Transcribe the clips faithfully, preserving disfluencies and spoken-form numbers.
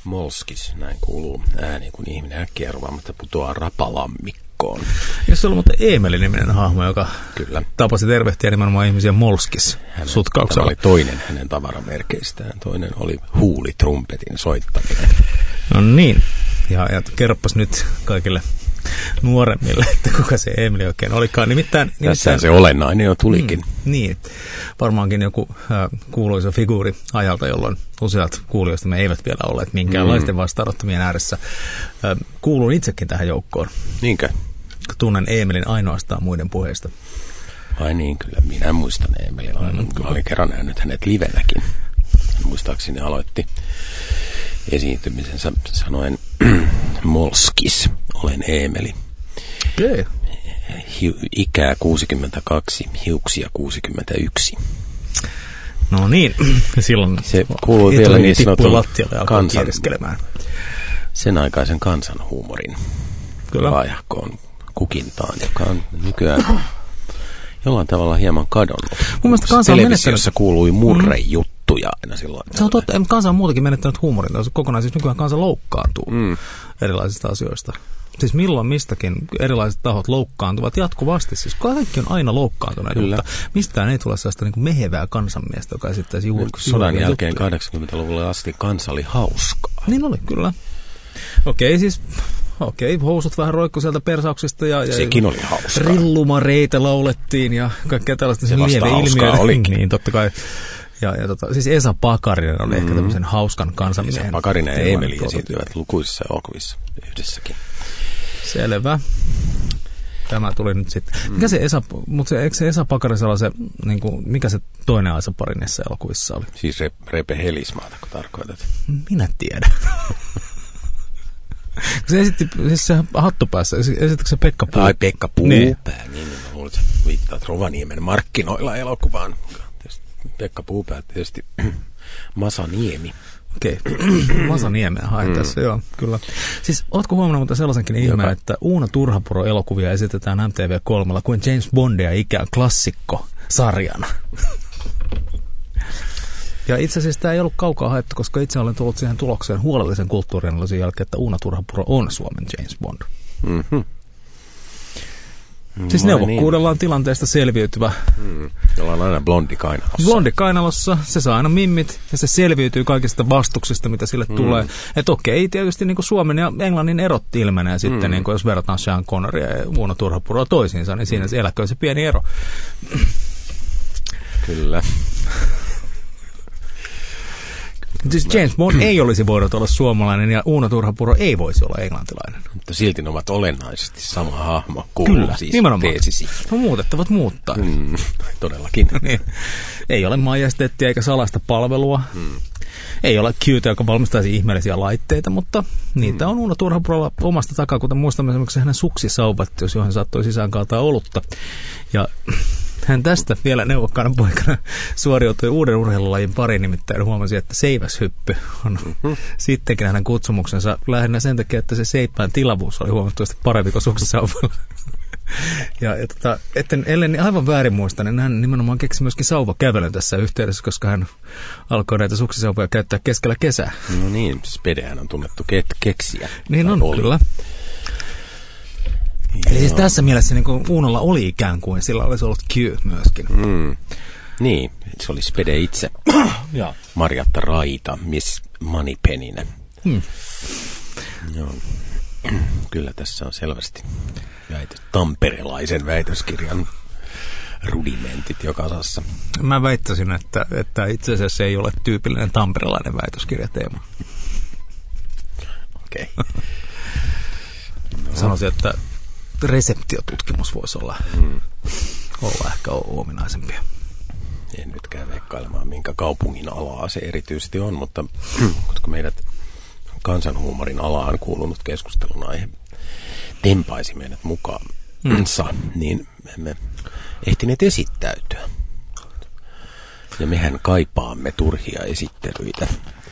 Molskis, näin kuuluu ääni, kun ihminen äkkiä arvaamatta putoaa rapalammikkoon. Jos se oli mutta Eemeli-niminen hahmo, joka Kyllä. tapasi tervehtiä nimenomaan ihmisiä Molskis sutkauksella. Tämä oli toinen hänen tavaramerkeistään. Toinen oli huulitrumpetin soittaminen. No niin, ja, ja kerroppas nyt kaikille nuoremmille, että kuka se Eemeli oikein olikaan. Nimittäin, nimittäin Tässä se olennainen jo tulikin. Mm, niin, varmaankin joku äh, kuuluisa figuuri ajalta, jolloin useat kuulijoista me eivät vielä olleet minkäänlaisten vastaanottamien ääressä. Äh, kuulun itsekin tähän joukkoon. Niinkö? Tunnen Eemelin ainoastaan muiden puheista. Ai niin, kyllä minä muistan Eemelin. Mm, mä olin kerran nähnyt hänet livenäkin. Muistaakseni aloitti esiintymisensä sanoen Molskis, olen Eemeli. Okay. Hi- ikää kuusikymmentäkaksi, hiuksia kuusikymmentäyksi. No niin, silloin se kuuluu vielä niin sanotun kansan, sen aikaisen kansanhuumorin laajahkoon kukintaan, joka on nykyään jollain tavalla hieman kadonnut. Mun mielestä kansa on televisiossa kuului murrejuttuja aina silloin. Se on totta, kansa on muutenkin menettänyt huumorin. Kokonaan siis nykyään kansa loukkaantuu mm. erilaisista asioista. Siis milloin mistäkin erilaiset tahot loukkaantuvat jatkuvasti. Siis kaikki on aina loukkaantuneet, mutta mistään ei tule sellaista niin kuin mehevää kansanmiestä, joka esittäisi juuri sodan jälkeen juttuja. kahdeksankymmentäluvulle asti kansa oli hauskaa. Niin oli, kyllä. Okei, siis okei, housut vähän roikku sieltä persauksista ja, ja sekin oli hauskaa. Rillumareita laulettiin ja kaikkea tällaista se lieveilmiöitä. Niin, totta kai. Ja, ja tota, siis Esa Pakarinen oli mm. ehkä tämmöisen hauskan kansanmiehen. Esa Pakarinen ja Eemeli esiintyvät lukuisissa elokuvissa yhdessäkin. Selvä. Tämä tuli nyt sitten. Mm. Mikä se Esa, mutta se, eikö se Esa Pakarisella se, niin kuin, mikä se toinen Esa Parinessa elokuvissa oli? Siis Re, Repe Helismaata, kun tarkoitat. Minä tiedän. Se esitti, siis se hattupäässä, esitikö se Pekka Puupää? Ai Pekka Puupää, niin, niin mä luulen, että viittaat Rovaniemen markkinoilla elokuvaan. Pekka Puupää tietysti Masa Niemi. Okei, okay. Masa Niemeä hain mm. tässä, joo, kyllä. Siis ootko huomannut mutta sellaisenkin ihmeen, että Uuna Turhapuro elokuvia esitetään M T V kolme kuin James Bondia ikään klassikko sarjana. Ja itse asiassa tämä ei ollut kaukaa haettu, koska itse olen tullut siihen tulokseen huolellisen kulttuurianalyysin jälkeen, että Uuna Turhapuro on Suomen James Bond. Mm-hmm. Siis neuvokkuudellaan niin. Tilanteesta selviytyvä. Mm. Jolla on aina blondi kainalossa. Blondi kainalossa, se saa aina mimmit ja se selviytyy kaikista vastuksista, mitä sille mm. tulee. Että okei, tietysti niin kuin Suomen ja Englannin erot ilmenee sitten, mm. niin kuin jos verrataan Sean Conneria ja Uuna Turhapuroa toisiinsa, niin siinä se eläköön se pieni ero. Kyllä. Siis James Bond ei olisi voinut olla suomalainen ja Uuna Turhapuro ei voisi olla englantilainen. Mutta silti ne ovat olennaisesti sama hahmo. Kuuluu kyllä, siis nimenomaan. Teesisi. No muutettavat muuttaa. Mm, todellakin. niin. Ei ole majesteettia eikä salaista palvelua. Mm. Ei ole Qtä, joka valmistaisi ihmeellisiä laitteita, mutta niitä mm. on Uuna Turhapurolla omasta takaa, kuten muistamme esimerkiksi hänen suksisauvat, jos johon saattoi sisään kaataa olutta. Ja hän tästä vielä neuvokkaana poikana suoriutui uuden urheilulajin pariin, nimittäin huomasi, että seiväshyppy on mm-hmm. sittenkin hänen kutsumuksensa lähinnä sen takia, että se seipään tilavuus oli huomattavasti parempi kuin suksisauvalla. Ja, ja tota, etten, ellen aivan väärin muista, niin hän nimenomaan keksi myöskin sauvakävelyn tässä yhteydessä, koska hän alkoi näitä suksisauvoja käyttää keskellä kesää. No niin, Spedehän on tunnettu ke- keksiä. Niin on, oli. Kyllä. Eli siis tässä mielessä niin Uunalla oli ikään kuin, sillä olisi ollut Q myöskin. Mm. Niin, se oli Spede itse. Ja. Marjatta Raita, Miss Moneypenninä. Mm. Joo. Kyllä tässä on selvästi väitö, tamperelaisen väitöskirjan rudimentit joka osassa. Mä väittäisin, että, että itse asiassa se ei ole tyypillinen tamperelainen väitöskirjateema. Okei. Okay. No. Sanoisin, että reseptiotutkimus voisi olla, mm. olla ehkä ominaisempia. En nyt käy veikkailemaan, minkä kaupungin alaa se erityisesti on, mutta koska meidät kansanhuumorin alaan kuulunut keskustelun aihe tempaisi meidät mukaansa, mm. niin me emme ehtineet esittäytyä. Ja mehän kaipaamme turhia esittelyitä.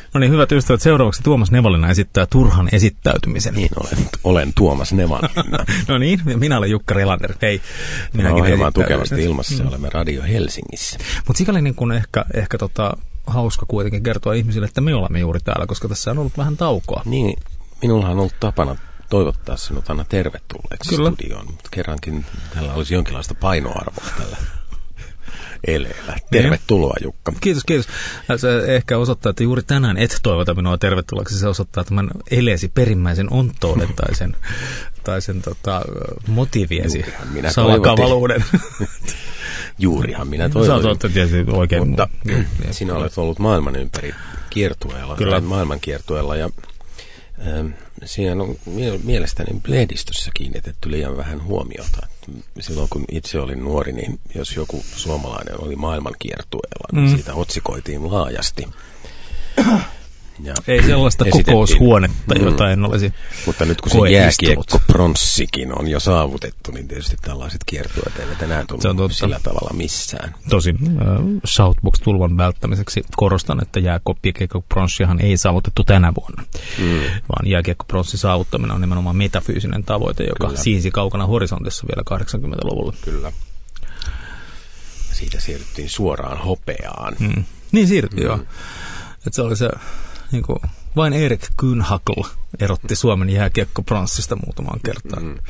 No niin, hyvät ystävät, seuraavaksi Tuomas Nevalina esittää turhan esittäytymisen. Niin, olen, olen Tuomas Nevalina. No niin, minä olen Jukka Relander. Hei, minäkin ohjelmaan tukevasti ilmassa, mm. olemme Radio Helsingissä. Mutta sikäli niin kun ehkä, ehkä tota, hauska kuitenkin kertoa ihmisille, että me olemme juuri täällä, koska tässä on ollut vähän taukoa. Niin, minullahan on ollut tapana toivottaa sinut aina tervetulleeksi Kyllä. studioon, mutta kerrankin tällä olisi jonkinlaista painoarvoa tällä eleellä. Tervetuloa, Jukka. Kiitos, kiitos. Se ehkä osoittaa, että juuri tänään et toivota minua tervetulleeksi. Se osoittaa tämän eleesi perimmäisen onttouden tai sen, tai sen tota, motiiviesi salakavaluuden. Juurihan minä toivoin. Sä oot tietysti oikein. Mutta sinä olet ollut maailman ympäri kiertueella, tai maailman kiertueella, ja ähm, siinä on mielestäni lehdistössä kiinnitetty liian vähän huomiota. Silloin kun itse olin nuori, niin jos joku suomalainen oli maailman kiertueella, niin mm. siitä otsikoitiin laajasti. Ja ei sellaista kokoushuonetta, jota mm. en olisi Mutta nyt kun se jääkiekko pronssikin on jo saavutettu, niin tietysti tällaiset kiertueet eivät enää tullut sillä tavalla missään. Tosin äh, Shoutbox-tulvan välttämiseksi korostan, että jääkiekko pronssihan ei saavutettu tänä vuonna, mm. vaan jääkiekko pronssin saavuttaminen on nimenomaan metafyysinen tavoite, joka Kyllä. siisi kaukana horisontissa vielä kahdeksankymmentäluvulla. Kyllä. Siitä siirryttiin suoraan hopeaan. Mm. Niin siirryttiin, mm. joo. Että se oli se, niin kuin, vain Erik Kühnhackl erotti Suomen jääkiekko pronssista muutamaan kertaan. Mm.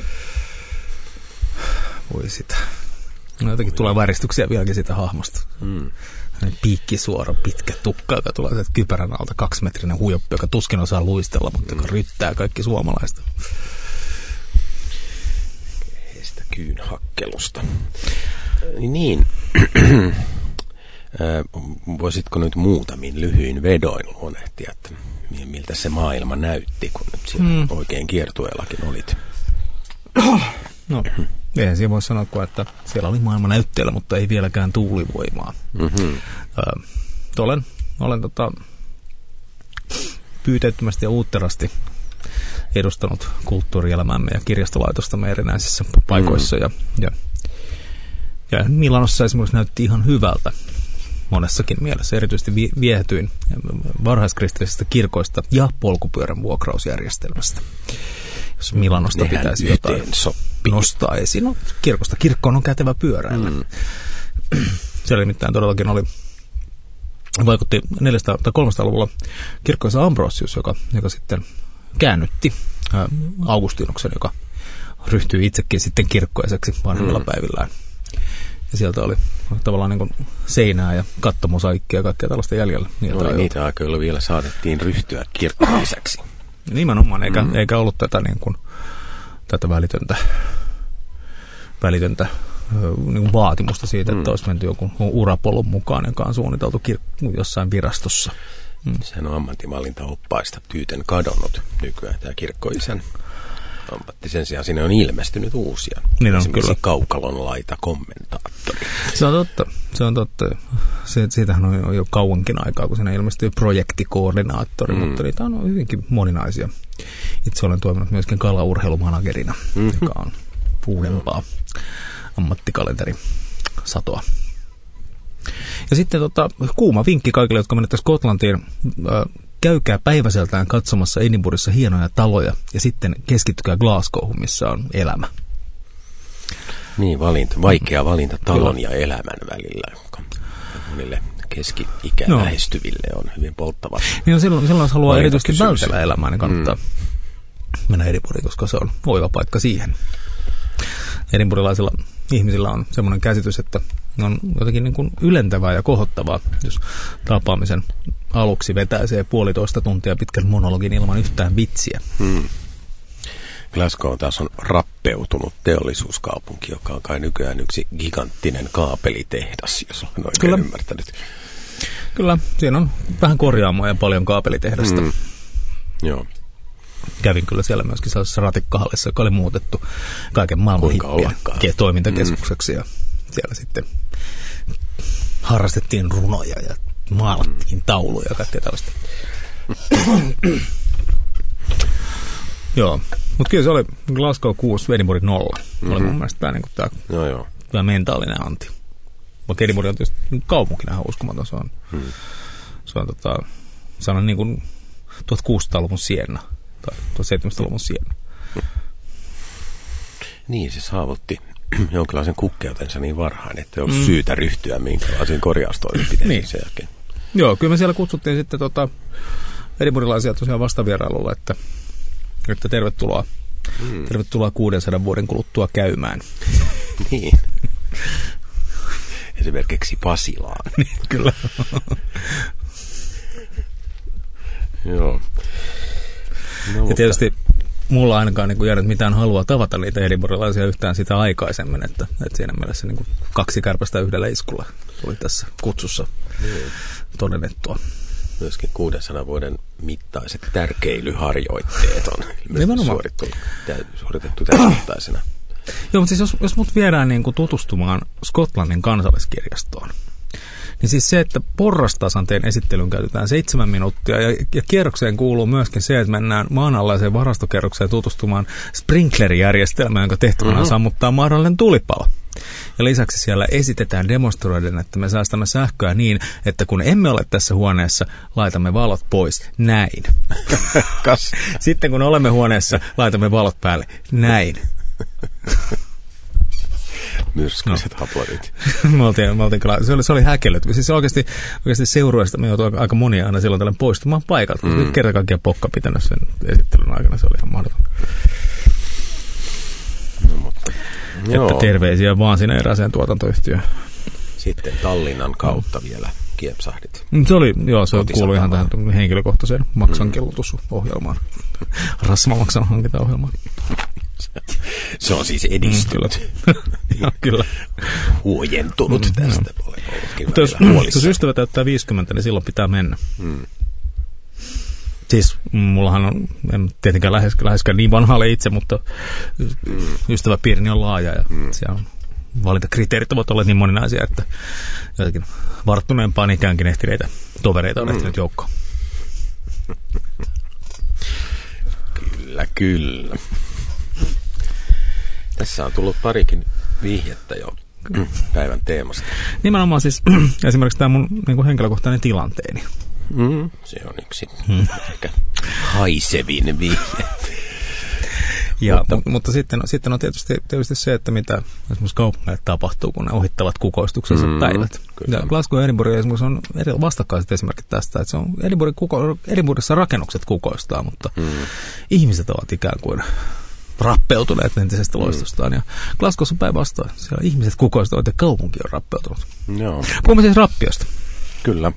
Voi sitä. No jotenkin tulee väristyksiä vieläkin sitä hahmosta. Mm. Hänen piikkisuora, pitkä tukka, joka tulee sieltä kypärän alta, kaksimetrinen huijoppi, joka tuskin osaa luistella, mutta mm. joka ryttää kaikki suomalaista. Heistä Kühnhackelusta. Niin. Voisitko nyt muutamin lyhyin vedoin luonnehtia, että miltä se maailma näytti, kun nyt siellä mm. oikein kiertueellakin olit? No, eihän siinä voi sanoa, että siellä oli maailma näytteellä, mutta ei vieläkään tuulivoimaa. Mm-hmm. Ö, olen olen tota, pyyteettömästi ja uutterasti edustanut kulttuurielämäämme ja kirjastolaitostamme erinäisissä paikoissa. Mm. Ja, ja, ja Milanossa esimerkiksi näytti ihan hyvältä. Monessakin mielessä erityisesti viehätyin varhaiskristillisistä kirkoista ja polkupyörän vuokrausjärjestelmästä. Jos Milanosta Nehän pitäisi jotain sopii. nostaa esiin. No, kirkosta kirkkoon on kätevä pyöräillä. Mm. Siellä nimittäin todellakin oli, vaikutti neljäsataa tai kolmesataaluvulla kirkkoisa Ambrosius, joka, joka sitten käännytti ä, Augustinuksen, joka ryhtyi itsekin sitten kirkkoiseksi vanhemmilla mm. päivillään. Ja sieltä oli tavallaan niin kuin seinää ja kattomosaikkia ja kaikkea tällaista jäljellä. Oli niitä aikoja, joilla vielä saatettiin ryhtyä kirkkoisäksi. Nimenomaan, eikä, mm. eikä ollut tätä, niin kuin, tätä välitöntä, välitöntä niin kuin vaatimusta siitä, että mm. olisi menty joku urapolun mukaan, joka on suunniteltu kir- jossain virastossa. Mm. Sehän on ammattivalintaoppaista tyyten kadonnut nykyään tämä kirkkoisän ammatti. Sen sijaan sinne on ilmestynyt uusia. Niin on, esimerkiksi Kaukalon laita kommentaattori. Se on totta. Se on totta. Se, siitähän on jo kauankin aikaa, kun siinä ilmestyy projektikoordinaattori, mm. mutta niitä on hyvinkin moninaisia. Itse olen toiminut myöskin kalaurheilumanagerina, mm-hmm. joka on uudempaa ammattikalenterisatoa. Ja sitten tota, kuuma vinkki kaikille, jotka menette Skotlantiin. Äh, Käykää päiväseltään katsomassa Edinburghissa hienoja taloja ja sitten keskittykää Glasgowhun, missä on elämä. Niin, valinta, vaikea valinta talon Kyllä. ja elämän välillä, joka monille keski-ikään no. lähestyville on hyvin polttava. Niin no, silloin, silloin jos haluaa erityisesti vältellä elämää, niin kannattaa mm. mennä Edinburghiin, koska se on oiva paikka siihen. Edinburghilaisilla ihmisillä on semmoinen käsitys, että on jotenkin niin kuin ylentävää ja kohottavaa, jos tapaamisen aluksi vetäisee puolitoista tuntia pitkän monologin ilman yhtään vitsiä. Hmm. Glasgow taas on rappeutunut teollisuuskaupunki, joka on kai nykyään yksi giganttinen kaapelitehdas, jos olen oikein Kyllä. ymmärtänyt. Kyllä, siinä on vähän korjaamoa ja paljon kaapelitehdasta. Hmm. Joo. Kävin kyllä siellä myöskin sellaisessa ratikkahallissa, joka oli muutettu kaiken maailman hippiä toimintakeskukseksi. Ja siellä sitten harrastettiin runoja ja maalattiin tauluja ja kaikkea tällaista. Joo, mutta kyllä se oli Glasgow kuusi, Edinburgh nolla. Mm-hmm. Oli mun mielestä tämä, niin tämä, joo, joo. tämä mentaalinen anti. Mutta Edinburgh on tietysti kaupunkina ihan uskomaton. Se on, hmm. se on tota, sanon niin kuin tuhatkuusisataaluvun Sienna tai tuhatseitsemänsataaluvun Sienna. Niin, se saavutti jonkinlaisen kukkeutensa niin varhain, että ei ollut mm. syytä ryhtyä minkälaisiin korjaustoimenpiteisiin niin. sen jälkeen. Joo, kyllä me siellä kutsuttiin sitten tota, edinburghilaisia tosiaan vastavierailulla, että, että tervetuloa, mm. tervetuloa kuudensadan vuoden kuluttua käymään. Niin. Esimerkiksi Pasilaan. Niin, kyllä. Joo. No, ja tietysti mulla ainakaan niin jäänyt mitään halua tavata niitä edinburghilaisia yhtään sitä aikaisemmin, että, että siinä mielessä niin kuin kaksi kärpästä yhdellä iskulla tuli tässä kutsussa mm. todennettua. Myöskin kuudensadan vuoden mittaiset tärkeilyharjoitteet on suoritettu, suoritettu täysmittaisena. Joo, mutta siis jos, jos mut viedään niin kuin tutustumaan Skotlannin kansalliskirjastoon, niin siis se, että porrastasanteen esittelyyn käytetään seitsemän minuuttia ja, ja kierrokseen kuuluu myöskin se, että mennään maanalaiseen varastokerrokseen tutustumaan sprinklerijärjestelmään, jonka tehtävänä mm-hmm. sammuttaa mahdollinen tulipalo. Ja lisäksi siellä esitetään demonstroiden, että me säästämme sähköä niin, että kun emme ole tässä huoneessa, laitamme valot pois. Näin. Sitten kun olemme huoneessa, laitamme valot päälle. Näin. Myrskyiset no. aplodit. me oltiin, me oltiin, se, oli, se oli häkellyt. Siis oikeasti, oikeasti seurueesta me joutui aika monia aina silloin tällä poistumaan paikalta. Mm. Kerran kaikkiaan pokka pitänyt sen esittelyn aikana. Se oli ihan mahdoton. No, mutta, että joo. Terveisiä vaan sinne erääseen tuotantoyhtiöön. Sitten Tallinnan kautta mm. vielä kiepsahdit. Se oli, joo, se kuului ihan tähän henkilökohtaiseen maksankellutusohjelmaan. Rasvamaksan hankintaohjelmaan. Se on siis edistynyt. Mm, kyllä. kyllä. Huojentunut mm, tästä. Mutta jos, jos ystävä täyttää viisikymmentä, niin silloin pitää mennä. Mm. Siis mullahan on, en tietenkään lähes, läheskään niin vanha ole itse, mutta mm. ystäväpiirini on laaja ja mm. siellä on valintakriteerit ovat olleet niin moninaisia, että jotenkin varttuneempaan ikäänkin ehtineitä tovereita on mm. ehtinyt joukkoon. Kyllä, kyllä. Tässä on tullut parikin vihjettä jo päivän teemasta. Nimenomaan siis esimerkiksi tämä mun niin kuin henkilökohtainen tilanteeni. Mm, se on yksi mm. ehkä haisevin vihje. Ja, mutta, mutta, mutta sitten, sitten on tietysti, tietysti se, että mitä esimerkiksi kaupungeille tapahtuu, kun ne ohittavat kukoistuksensa mm, päivät. Kyllä. Ja Glasgow ja Edinburgh esimerkiksi on eri vastakkaiset esimerkit tästä, että se on Edinburgh kuko, Edinburghissa rakennukset kukoistaa, mutta mm. ihmiset ovat ikään kuin rappeutuneet entisestä loistostaan. Ja Glasgowssa on päinvastoin. Siellä ihmiset kukoistavat ja kaupunki on rappeutunut. Joo. Puhumme siis rappiosta. Kyllä.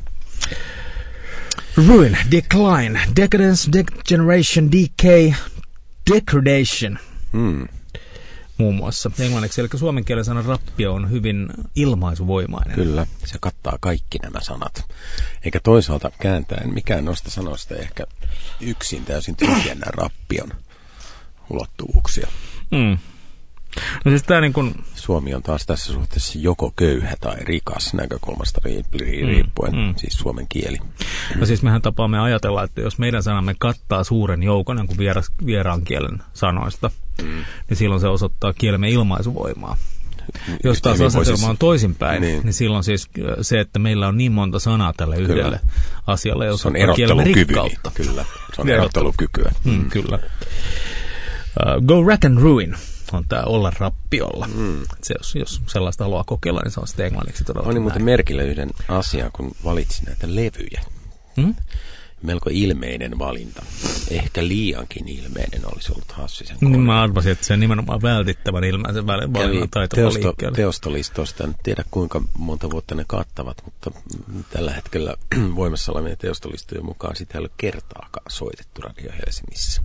Ruin, decline, decadence, degeneration, decay, degradation. Mm. Muun muassa englanniksi. Eli suomen kielen sana rappio on hyvin ilmaisuvoimainen. Kyllä, se kattaa kaikki nämä sanat. Eikä toisaalta kääntäen mikään noista sanoista ehkä yksin täysin tyhjennä rappion ulottuvuuksia. Mm. No siis tää niin kun Suomi on taas tässä suhteessa joko köyhä tai rikas näkökulmasta riippuen, mm, mm. siis suomen kieli. No siis mehän tapaamme ajatella, että jos meidän sanamme kattaa suuren joukon niin kuin vieras, vieraan kielen sanoista, mm. niin silloin se osoittaa kielemme ilmaisuvoimaa. Jos taas asetelma on toisinpäin, niin. niin silloin siis se, että meillä on niin monta sanaa tälle yhdelle kyllä. asialle, jos on kielemme rikkautta. Kyllä, se on erottelukykyä. Mm, kyllä. Uh, go rack and ruin on tämä olla rappiolla. Mm. Se, jos, jos sellaista haluaa kokeilla, niin se on sitten englanniksi todella. Oli muuten merkille yhden asian, kun valitsin näitä levyjä. Mm? Melko ilmeinen valinta. Ehkä liiankin ilmeinen olisi ollut Hassisen kohdalla. Mä arvasin, että se nimenomaan vältittävän ilmeisen valinnan taito on liikkeelle. Teostolistosta, en tiedä kuinka monta vuotta ne kattavat, mutta tällä hetkellä voimassa olevien teostolistojen mukaan sitä ei ole kertaakaan soitettu Radio Helsingissä.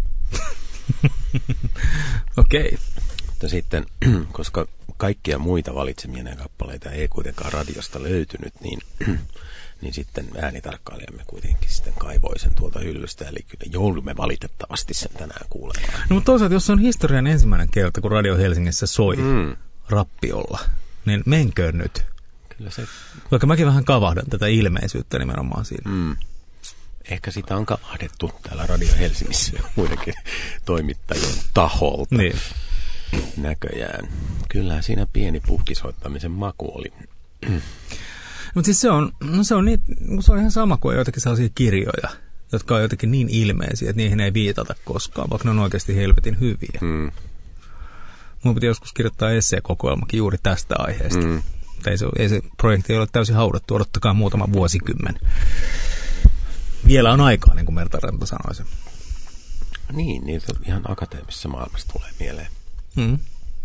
Okei. Okay. Mutta sitten, koska kaikkia muita valitsemia kappaleita ei kuitenkaan radiosta löytynyt, niin, niin sitten äänitarkkailijamme kuitenkin sitten kaivoi sen tuolta hyllystä. Eli kyllä joudumme valitettavasti sen tänään kuulemaan. No mutta toisaalta, jos se on historian ensimmäinen kerta, kun Radio Helsingissä soi mm. rappiolla, niin menköön nyt. Kyllä se. Vaikka mäkin vähän kavahdan tätä ilmeisyyttä nimenomaan siinä. Mm. Ehkä sitä on kavahdettu täällä Radio Helsingissä muidenkin toimittajien taholta. Niin. Näköjään. Kyllähän siinä pieni puhkisoittamisen maku oli. Mutta siis se on, no se on, niin, se on ihan sama kuin joitakin sellaisia kirjoja, jotka on jotenkin niin ilmeisiä, että niihin ei viitata koskaan, vaikka ne on oikeasti helvetin hyviä. Mm. Mun piti joskus kirjoittaa esseekokoelmakin juuri tästä aiheesta. Mm. Ei, se, ei se projekti ole täysin haudattu, odottakaa muutama vuosikymmen. Vielä on aikaa, niin kuin Merta Ranta sanoisi. Niin, niitä ihan akateemisessa maailmassa tulee mieleen. Mm.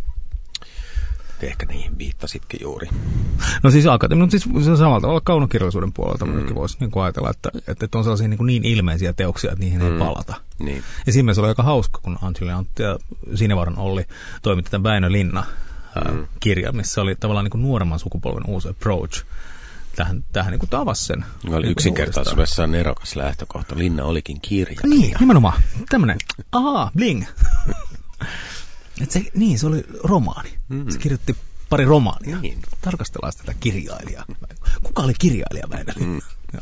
Ehkä niihin viittasitkin juuri. No siis akateeminen, mutta siis se samalla tavalla kaunokirjallisuuden puolelta mm. voisi niin kuin ajatella, että, että on sellaisia niin, niin ilmeisiä teoksia, että niihin mm. ei palata. Niin. Ja siinä mielessä oli aika hauska, kun Angelina Antti ja Sinivaran Olli toimitti tämän Väinö Linna-kirja, mm. missä oli tavallaan niin kuin nuoremman sukupolven uusi approach tähän, tähän niin kuin tavasi sen. Oli yksinkertaisuudessaan nerokas lähtökohta. Linna olikin kirja. Niin, nimenomaan. Tämmöinen, ahaa, bling. Et se, niin, se oli romaani. Mm. Se kirjoitti pari romaania. Niin. Tarkastellaan tätä kirjailijaa. Kuka oli kirjailija Väinö Linna? Mm.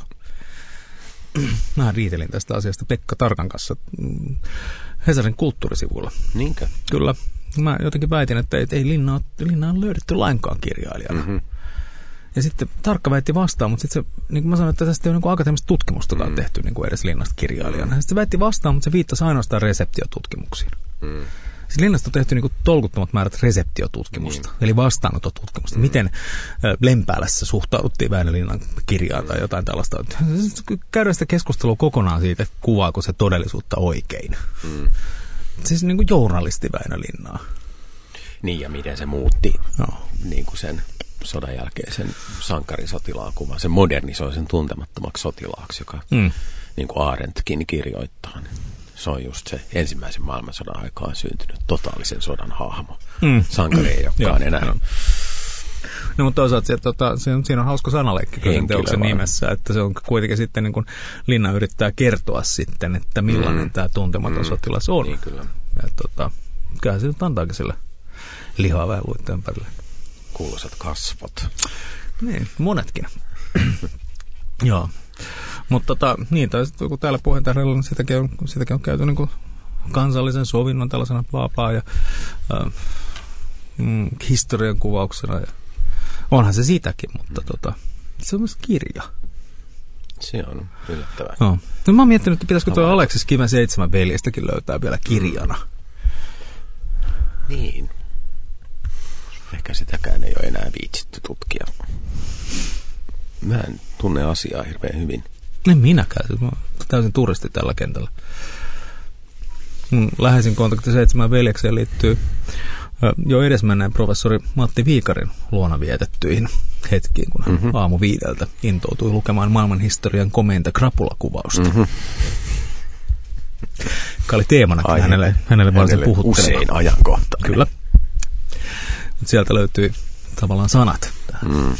Mä riitelin tästä asiasta Pekka Tarkan kanssa Hesarin kulttuurisivulla. Niinkö? Kyllä. Mä jotenkin väitin, että ei, ei Linna, Linna on löydetty lainkaan kirjailijana. Mm-hmm. Ja sitten Tarkka väitti vastaan, mutta sitten se, niin kuin mä sanoin, että tästä ei ole niin akateemista tutkimustakaan mm. tehty niin kuin edes Linnasta kirjailijana. Sitten se väitti vastaan, mutta se viittasi ainoastaan reseptiotutkimuksiin. Mm. Siis Linnasta on tehty niin kuin tolkuttomat määrät reseptiotutkimusta, mm. eli vastaanototutkimusta. Mm. Miten Lempäälässä suhtauduttiin Väinö Linnan kirjaan tai jotain tällaista. Käydään sitä keskustelua kokonaan siitä, että kuvaako se todellisuutta oikein. Mm. Siis niin kuin journalisti Väinö Linnaa. Niin, ja miten se muutti no. niin kuin sen sodan jälkeisen sankarisotilaan kuvan. Se modernisoi sen tuntemattomaksi sotilaaksi, joka mm. niin kuin Arendtkin kirjoittaa. Se on just se ensimmäisen maailmansodan aikaan syntynyt totaalisen sodan hahmo. Mm. Sankari ei olekaan enää. No. no mutta toisaalta se, tota, se on, siinä on hauska sanaleikki sen teoksen nimessä, että se on kuitenkin sitten niin kuin Linna yrittää kertoa sitten, että millainen mm. tämä tuntematon mm. sotilas on. Niin kyllä. Ja tota, kyllä se nyt antaakin sille lihaa vähän luitten ympärille. Kuuluisat kasvot. Niin, monetkin. Joo. Mutta tota, niin, tai sitten kun täällä Puheentähdellä, niin sitäkin on, sitäkin on käyty niin kuin kansallisen sovinnon tällaisena bla ja äh, mm, historian kuvauksena. Ja onhan se sitäkin, mutta tota, se on myös kirja. Se on yllättävää. No. No, mä oon miettinyt, että pitäisikö tuo Aleksis Kiven seitsemän veljestäkin löytää vielä kirjana. Niin. Ehkä sitäkään ei ole enää viitsitty tutkia. Mä en tunne asiaa hirveän hyvin. En minäkään. Siis mä oon täysin turisti tällä kentällä. Mun läheisin kontakti seitsemän veljekseen liittyy jo edesmenneen professori Matti Viikarin luona vietettyihin hetkiin, kun hän mm-hmm. aamu viideltä intoutui lukemaan maailmanhistorian komeinta krapulakuvausta. Mm-hmm. Joka oli teemanakin Ai, hänelle, hänelle varsin puhutteleva. Usein ajankohtainen. Kyllä. Mut sieltä löytyi tavallaan sanat tähän. Mm.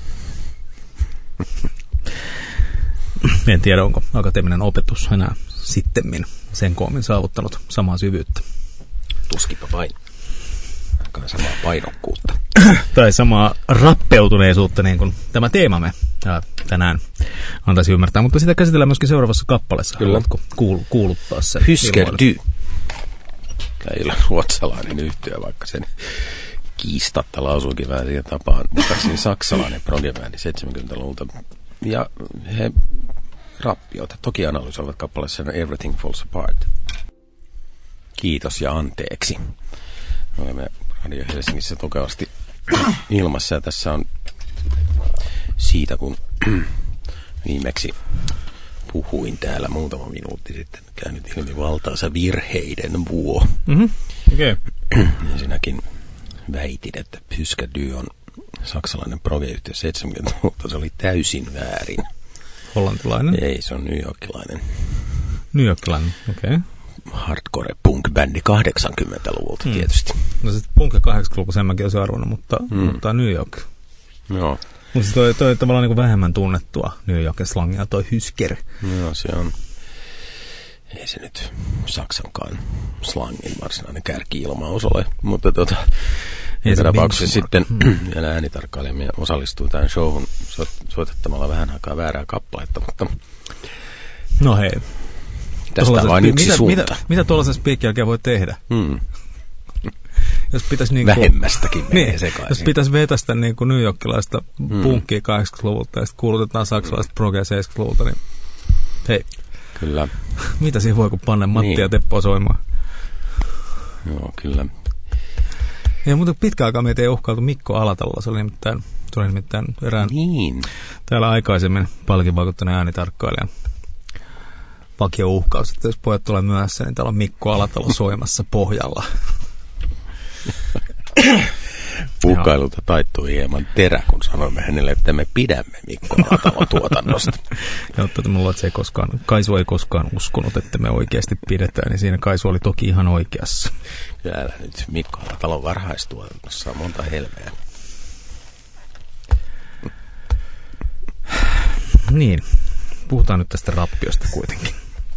En tiedä, onko akateeminen opetus enää sittemmin sen koomin saavuttanut samaa syvyyttä. Tuskipa vain. Aikaan samaa painokkuutta. Tai samaa rappeutuneisuutta, niin kuin tämä teemamme tänään antaisi ymmärtää. Mutta sitä käsitellään myöskin seuraavassa kappaleessa. Kyllä. Haluatko kuul- kuuluttaa se? Hyskerdy. Ei ole ruotsalainen yhtyö, vaikka sen kiistatta lausuukin vähän siihen tapaan. Mutta siinä saksalainen progebändi seitsemänkymmentäluvulta. Ja he rappiota toki analysoivat kappaleessa Everything Falls Apart. Kiitos ja anteeksi. Olemme Radio Helsingissä tokevasti ilmassa ja tässä on siitä, kun viimeksi puhuin täällä muutama minuutti sitten käynyt ilmi valtaansa virheiden vuo. Mm-hmm. Okay. Ensinnäkin väitin, että Hyskerdy on saksalainen progeyhtiö seitsemänkymmentäluvulta. Se oli täysin väärin. Hollantilainen? Ei, se on newyorkilainen. Newyorkilainen, okei. Okay. Hardcore punk-bändi kahdeksankymmentäluvulta mm. tietysti. No sitten punk kahdeksankymmentäluvulla sen mäkin olisin arvonnut, mutta, mm. mutta New York. Joo. Mutta toi, toi tavallaan niin kuin vähemmän tunnettua New Yorkin slangia, toi hysker. Joo, se on. Ei se nyt saksankaan slangin varsinainen kärki-ilmaus ole, mutta tota, joka tapauksessa sitten vielä äänitarkkailemme osallistui tähän showhun soitettamalla vähän aikaa väärää kappaletta, mutta no hei. Tästä on vain yksi mitä, suunta. Mitä, mitä tuollaisen spiikin jälkeen voi tehdä? Hmm. Jos pitäisi niin vähemmästäkin menee niin, sekaisin. Jos pitäisi vetästä niin kuin New Yorkilaista hmm. punkkia kahdeksankymmentäluvulta ja sitten kuulutetaan saksalaista progea seitsemänkymmentäluvulta, niin hei. Kyllä. Mitä siinä voi, kun panne Matti niin. ja Teppoa soimaan? Joo, kyllä. Ja mutta pitkä aikaa meitä ei uhkailtu Mikko Alatalolla. Se oli nimittäin, se oli nimittäin erään niin. täällä aikaisemmin paljonkin vaikuttaneen äänitarkkailijan vakio-uhkaus, että jos pojat tulee myöhässä, niin täällä on Mikko Alatalo soimassa pohjalla. Uhkailulta taittui hieman terä, kun sanoimme hänelle, että me pidämme Mikko Alatalon tuotannosta. Jotta mulla että se ei koskaan, Kaisu ei koskaan uskonut, että me oikeasti pidetään, niin siinä Kaisu oli toki ihan oikeassa. Kyllä nyt Mikko Alatalon varhaistuotannossa on monta helmeä. Niin, puhutaan nyt tästä rappiosta kuitenkin.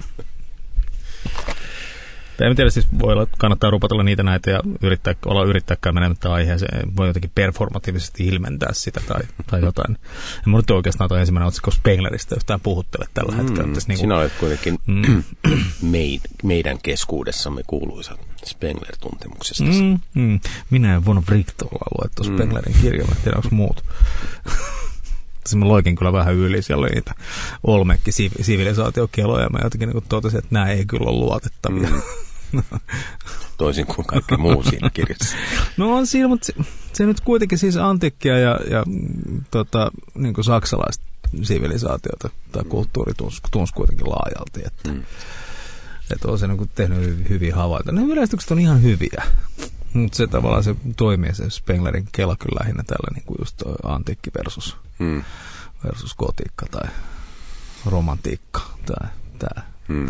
En tiedä, siis voi olla, kannattaa rupatella niitä näitä ja yrittää, olla yrittääkään menemättä aiheeseen. Voi jotenkin performatiivisesti ilmentää sitä tai, tai jotain. En mä nyt oikeastaan toi ensimmäinen otsikko Spengleristä yhtään puhuttele tällä mm, hetkellä. Niin kuin, sinä olet kuitenkin mm. meid, meidän keskuudessamme kuuluisa Spengler-tuntemuksesta. Mm, mm. Minä ja Von Wrightolla luettu mm. Spenglerin kirjoja, en tiedä onko muut. Tässä mä loikin kyllä vähän yli, siellä oli niitä olmekki sivilisaatiokeloja, ja mä jotenkin niin totesin, että nämä ei kyllä ole luotettavia. Mm. Toisin kuin kaikki muu siinä kirjassa. No on siinä, mutta se, se nyt kuitenkin siis antiikkia ja, ja tota, niin kuin saksalaista sivilisaatiota tai kulttuuri tunsi, tunsi kuitenkin laajalti, että, mm. että on se niin kuin tehnyt hyviä havaintoja. Ne yleistykset on ihan hyviä. Mutta se tavallaan se toimii, se Spenglerin kela kyllä lähinnä tällä niin kuin just antiikki versus, mm. versus gotiikka tai romantiikka tai tää. Mm.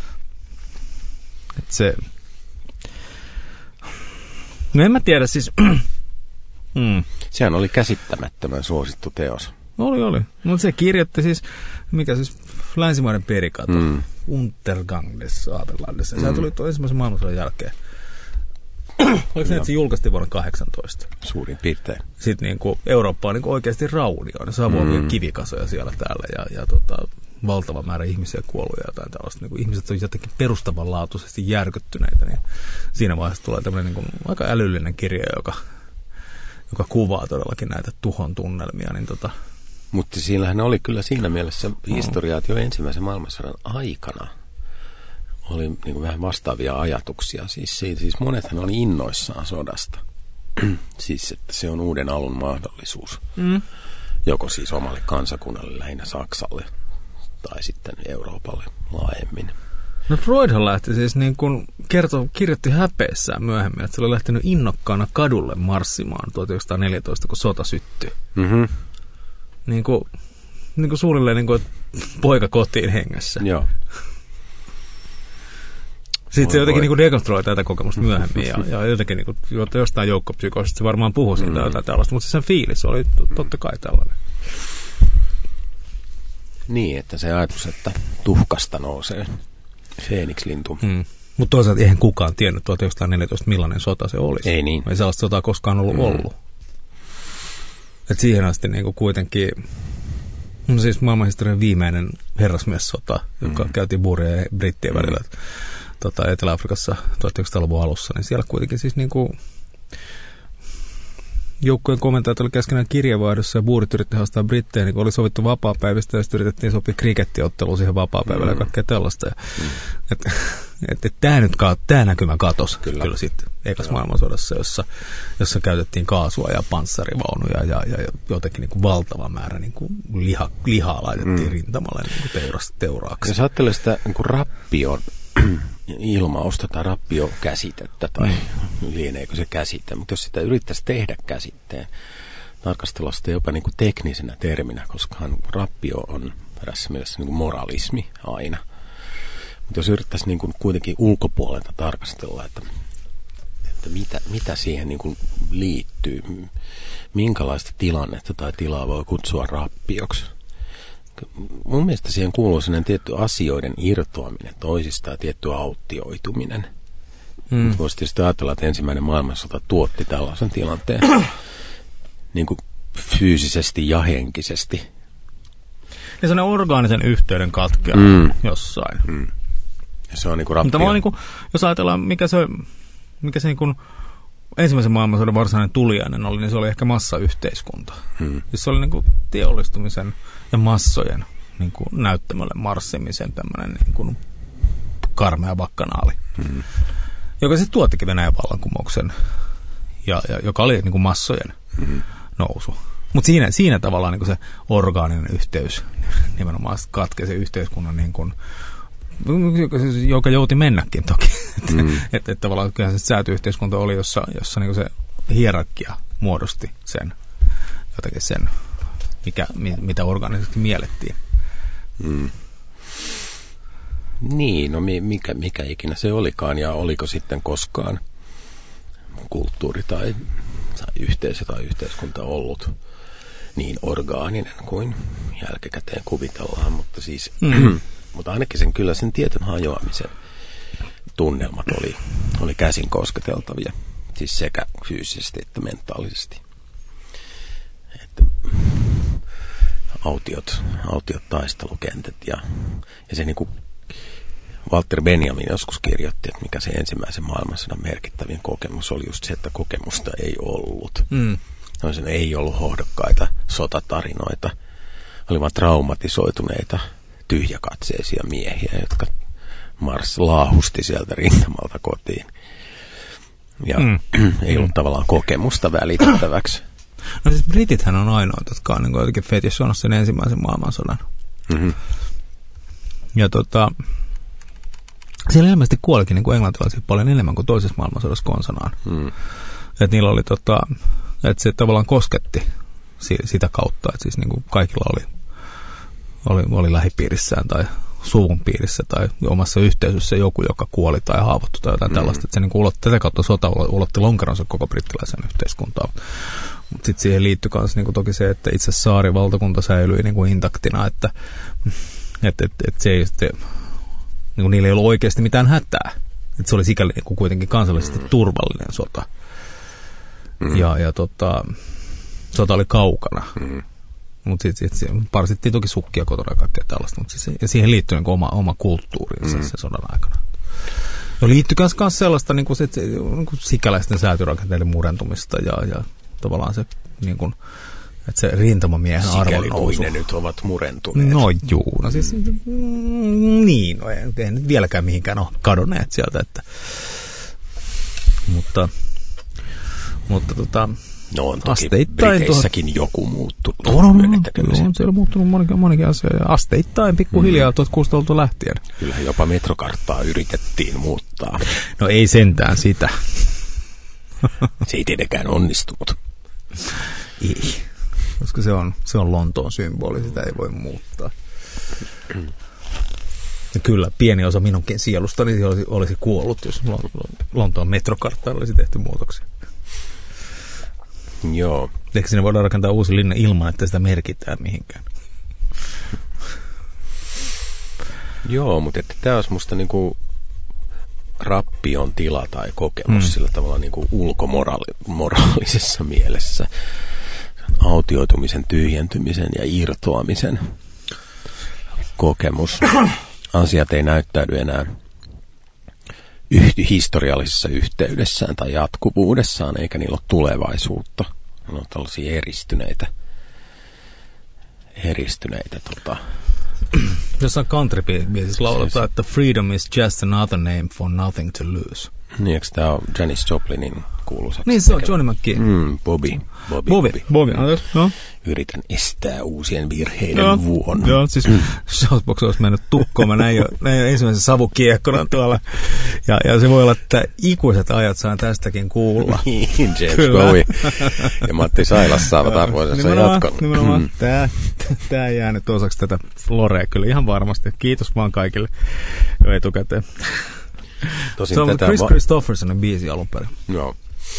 Et se... No en mä tiedä siis... mm. Sehän oli käsittämättömän suosittu teos. Oli, oli. Mutta se kirjoitti siis, mikä siis länsimaiden perikato, mm. Untergang des Abendlandes. Mm. Sehän tuli tuon ensimmäisen maailmansodan jälkeen. Oliko se, että se julkaistiin vuonna kahdeksantoista? Suurin piirtein. Sitten niin kuin Eurooppa on niin kuin oikeasti raunioina. Savuavia mm. kivikasoja siellä täällä ja, ja tota, valtava määrä ihmisiä kuollut ja jotain tällaista. Niin kuin ihmiset on jotenkin perustavanlaatuisesti järkyttyneitä. Niin siinä vaiheessa tulee tämmöinen niin kuin aika älyllinen kirja, joka, joka kuvaa todellakin näitä tuhon tunnelmia. Niin tota... Mutta siinähän oli kyllä siinä mielessä historiaa, että jo ensimmäisen maailmansodan aikana oli niin kuin vähän vastaavia ajatuksia. Siis, siis monethan oli innoissaan sodasta. Siis, että se on uuden alun mahdollisuus. Mm. Joko siis omalle kansakunnalle, lähinnä Saksalle, tai sitten Euroopalle laajemmin. No Freudhan lähti siis niin kuin kertoi, kirjoitti häpeessään myöhemmin, että se oli lähtenyt innokkaana kadulle marssimaan tuhatyhdeksänsataaneljätoista, kun sota syttyi. Mm-hmm. Niin kuin, niin kuin suunnilleen niin kuin poika kotiin hengessä. Joo. Sitten se jotenkin niin dekonstruoi tätä kokemusta myöhemmin ja, ja jotenkin niin kuin, jostain joukkopsykoosista se varmaan puhui siitä mm. jotain tällaista, mutta sen fiilis oli totta kai tällainen. Niin, että se ajatus, että tuhkasta nousee feenikslintu. Mm. Mutta toisaalta eihän kukaan tiennyt tuhatyhdeksänsataaneljätoista millainen sota se olisi. Ei niin. Ei sellaista sotaa koskaan ollut mm. ollut. Et siihen asti niin kuin kuitenkin, no siis maailmanhistorian viimeinen herrasmiessota, mm. joka käytiin Buurien ja Brittien mm. välillä, Tota, Etelä-Afrikassa tuhatyhdeksänsataaluvun alussa, niin siellä kuitenkin siis niinku joukkojen komentajat oli keskenään kirjeenvaihdossa ja buurit yritti haastaa brittejä, niin kun oli sovittu vapaapäivistä ja sitten yritettiin sopia krikettiotteluun siihen vapaapäivällä mm. ja kaikkea tällaista. Ja, mm. Että et, et, tämä nyt tämä näkymä katosi kyllä, kyllä sitten ekas maailmansodassa, jossa, jossa käytettiin kaasua ja panssarivaunuja ja, ja, ja jotenkin niin kuin valtava määrä niin kuin liha, lihaa laitettiin mm. rintamalle niin kuin teuras, teuraaksi. Jos ajattelee sitä niin kuin rappion ilmausta tai rappiokäsitettä, tai mm. lieneekö se käsite, mutta jos sitä yrittäisi tehdä käsitteen, tarkastella sitä jopa niin kuin teknisenä terminä, koska rappio on erässä mielessä niin kuin moralismi aina. Mutta jos yrittäisi niin kuin kuitenkin ulkopuolelta tarkastella, että, että mitä, mitä siihen niin kuin liittyy, minkälaista tilannetta tai tilaa voi kutsua rappioksi. Mun mielestä siihen kuuluu sellainen tietty asioiden irtoaminen toisistaan ja tietty auttioituminen. Mm. Voisi tietysti ajatella, että ensimmäinen maailmansota tuotti tällaisen tilanteen niin kuin fyysisesti ja henkisesti. Ja sellainen orgaanisen yhteyden katkea mm. jossain. Mm. Ja se on niin kuin rappio. Mutta niin kuin, jos ajatellaan, mikä se, mikä se niin kuin ensimmäisen maailmansodan varsinainen tuliainen oli, niin se oli ehkä massayhteiskunta. Hmm. Se oli niin kuin teollistumisen ja massojen niin kuin näyttämölle marssimisen tämmöinen niin kuin karmea bakkanaali, mm. joka sitten tuottikin Venäjän vallankumouksen, ja, ja, joka oli niin kuin massojen mm. nousu. Mutta siinä, siinä tavallaan niin kuin se orgaaninen yhteys nimenomaan katkee se yhteiskunnan, niin kuin, joka jouti mennäkin toki. Mm. että et, et tavallaan kyllä se säätyyhteiskunta oli, jossa, jossa niin kuin se hierarkia muodosti sen, jotenkin sen, mikä, mitä orgaanisesti miellettiin. Mm. Niin, no mikä, mikä ikinä se olikaan, ja oliko sitten koskaan kulttuuri tai, tai yhteisö tai yhteiskunta ollut niin orgaaninen kuin jälkikäteen kuvitellaan, mutta siis, mm. mutta ainakin sen kyllä sen tietyn hajoamisen tunnelmat oli, oli käsin kosketeltavia, siis sekä fyysisesti että mentaalisesti. Että autiot, autiot taistelukentät ja, ja se niin kuin Walter Benjamin joskus kirjoitti, että mikä se ensimmäisen maailmansodan merkittävin kokemus oli just se, että kokemusta ei ollut. Mm. No, sen ei ollut hohdokkaita sotatarinoita, oli vaan traumatisoituneita, tyhjäkatseisia miehiä, jotka mars laahusti sieltä rintamalta kotiin. Ja mm. ei ollut tavallaan kokemusta välitettäväksi. No siis britithän on ainoa, jotka on niin jotenkin fetissoinut sen ensimmäisen maailmansodan. Mm-hmm. Ja tota, siellä ilmeisesti kuolikin niin kuin englantilaisia paljon enemmän kuin toisessa maailmansodassa konsanaan. Mm. Että niillä oli tota, että se tavallaan kosketti sitä kautta, että siis niin kuin kaikilla oli, oli, oli lähipiirissään tai suvun piirissä tai omassa yhteisössä joku, joka kuoli tai haavoittui tai jotain mm. tällaista. Että se niin kuin ulotti, tätä kautta sota ulotti lonkeronsa koko brittiläisen yhteiskuntaan. Mutta sitten siihen liittyi myös niin kuin toki se, että itse saarivaltakunta säilyi niin kuin intaktina, että et, et, et se ei sitten, niin kuin niillä ei ollut oikeasti mitään hätää. Että se oli sikäli niin kuin kuitenkin kansallisesti mm. turvallinen sota. Mm. Ja, ja tota, sota oli kaukana. Mm. Mutta sitten sit, parsittiin toki sukkia kotona ja kaikkea tällaista. Mutta siis, siihen liittyy niin oma, oma kulttuurinsa mm. sen sodan aikana. Ja liittyy myös sellaista niin kuin sit, niin kuin sikäläisten säätyrakenteiden murentumista ja, ja tavallaan se, niin kuin, että se rintamamiehen arvonnousu. Sikäli kuin ne nyt ovat murentuneet. No juu, no siis mm, niin, no ei, ei nyt vieläkään mihinkään ole kadonneet sieltä, että mutta Mutta tota, no on toki Briteissäkin tuhat... joku muuttunut. On, on, on, on siellä muuttunut monikin, monikin asia. Ja asteittain pikkuhiljaa mm. tuhatkuusisataalta lähtien. Kyllähän jopa metrokarttaa yritettiin muuttaa. No ei sentään sitä. Se ei tietenkään onnistunut. Ei, koska se on, se on Lontoon symboli, sitä ei voi muuttaa. Ja kyllä, pieni osa minunkin sielustani niin olisi, olisi kuollut, jos Lontoon metrokarttaan olisi tehty muutoksia. Joo. Eikö sinne voidaan rakentaa uusi linna ilman, että sitä merkitään mihinkään? Joo, mutta että tämä olisi musta niinku rappion tila tai kokemus mm. sillä tavalla niinku ulkomoraalisessa mielessä. Autioitumisen, tyhjentymisen ja irtoamisen kokemus. Asiat ei näyttäydy enää yhty historiallisessa yhteydessään tai jatkuvuudessaan, eikä niillä ole tulevaisuutta. Ne on tällaisia eristyneitä, eristyneitä tota. Jossain country-biisissä lauletaan, että freedom is just another name for nothing to lose. Niin, eikö tämä ole Janis Joplinin kuuluisa? Niin, se on Johnny McKee. Mm, Bobby. Bobby. Bobby. Bobby. Bobby. No. Yritän estää uusien virheiden joo, vuonna. Joo, siis Shoutbox olisi mennyt tukkoon. Mä näin jo, näin jo ensimmäisen savukiekkona tuolla. Ja, ja se voi olla, että ikuiset ajat saan tästäkin kuulla. Niin, James Bowie ja Matti Sailas saavat arvoisensa jatkon. Nimenomaan. Mm. Tämä, tämä jää nyt osaksi tätä florea kyllä ihan varmasti. Kiitos vaan kaikille jo etukäteen. Tosin se on Chris va- Christophersonin biisi alun perin. Joo.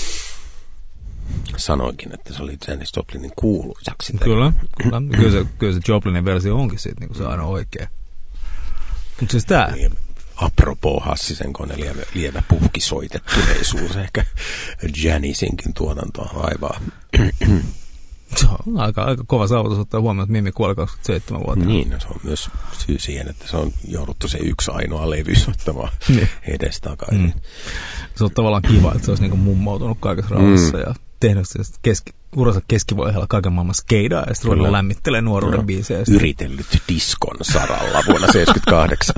Sanoinkin, että se oli Janis Joplinin kuuluisaksi. Kyllä, kyllä. Kyllä, se, kyllä se Joplinin versio onkin siitä, niin kuin se aina oikea. Mutta siis tää... Niin, apropos Hassisen kone lievä, lievä puhkisoitettuneisuus ehkä Janisinkin tuotantoa vaivaa. Se on aika, aika kova saavutus ottaa huomioon, että Mimmi kuoli kaksikymmentäseitsemän vuotta. Niin, no se on myös syy siihen, että se on jouduttu se yksi ainoa levy soittamaan niin edestakaisin. Mm. Se on tavallaan kiva, että se olisi niin kuin mummoutunut kaikessa rauhassa mm. ja tehnyt keski, uransa keskivaiheella kaiken maailman skeidaa ja sitten ruvennut lämmittelee nuoruuden no, biisejä. Yritellyt diskon saralla vuonna seitsemänkymmentäkahdeksan.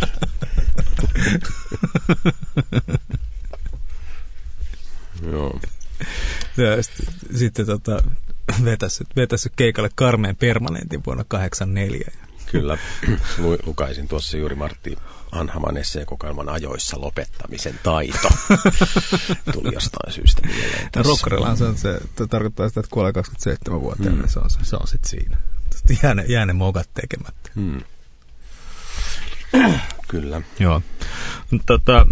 Joo. Ja sitten, sitten tota, vetässyt, vetässyt keikalle Karmeen Permanentin vuonna kahdeksankymmentäneljä. Kyllä, lukaisin tuossa juuri Martti Anhaman esseekokoelman Ajoissa lopettamisen taito. Tuli jostain syystä mieleen. Rokkarillahan se on se, tarkoittaa sitä, että kuolee kaksikymmentäseitsemän vuotta, mm. niin se on, se, se on sitten siinä. Sitten jää ne, jää ne mokat tekemättä. Mm. Kyllä. Joo. Tota,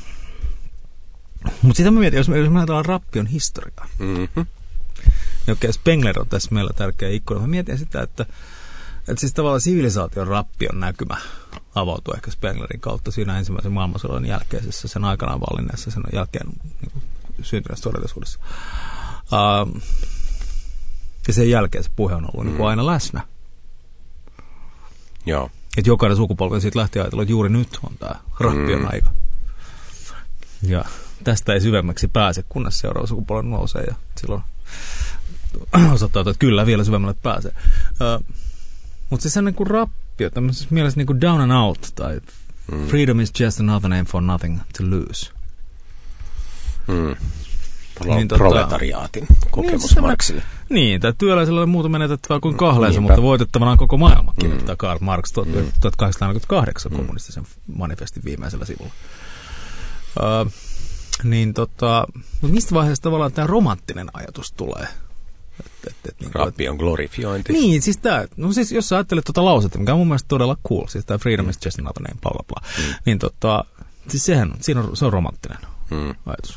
mutta sitä mä mietin, jos me, jos me ajatellaan rappion historiaa. Mm-hmm. Okei, Spengler on tässä meillä tärkeä ikkuna. Mä mietin sitä, että, että siis tavallaan sivilisaation rappion näkymä avautui ehkä Spenglerin kautta siinä ensimmäisen maailmansodan jälkeisessä, sen aikanaan vallinneessa, sen jälkeen niin kuin, syntyneessä todellisuudessa. Uh, ja sen jälkeen se puhe on ollut mm. niin kuin aina läsnä. Joo. Että jokainen sukupolvi siitä lähti ajatella, että juuri nyt on tämä rappion mm. aika. Ja tästä ei syvemmäksi pääse, kunnes seuraava sukupolven nousee ja silloin osoittautuu, että kyllä vielä syvemmälle pääsee. Uh, mutta siis sellainen kuin rappio, tämmöisessä mielessä niin kuin down and out, tai mm. freedom is just another name for nothing to lose. Mm. Pro- niin, proletariaatin tota, kokemus niin, Marxille. Niin, tai työläisellä oli muuta menetettävää kuin kahleensa, mutta voitettavana on koko maailma, kirjoittaa mm. Karl Marx tuhatkahdeksansataaneljäkymmentäkahdeksan mm. kommunistisen manifestin viimeisellä sivulla. Uh, niin tota, mutta mistä vaiheessa tavallaan tämä romanttinen ajatus tulee? Et, et, et, niin rappion glorifiointi. Niin, siis tämä, no siis jos sä ajattelet tuota lausetta, mikä on mun mielestä todella cool, siis tämä freedom mm. is just another name, bla bla bla, mm. niin tota, siis sehän, siinä on, se on romanttinen mm. ajatus.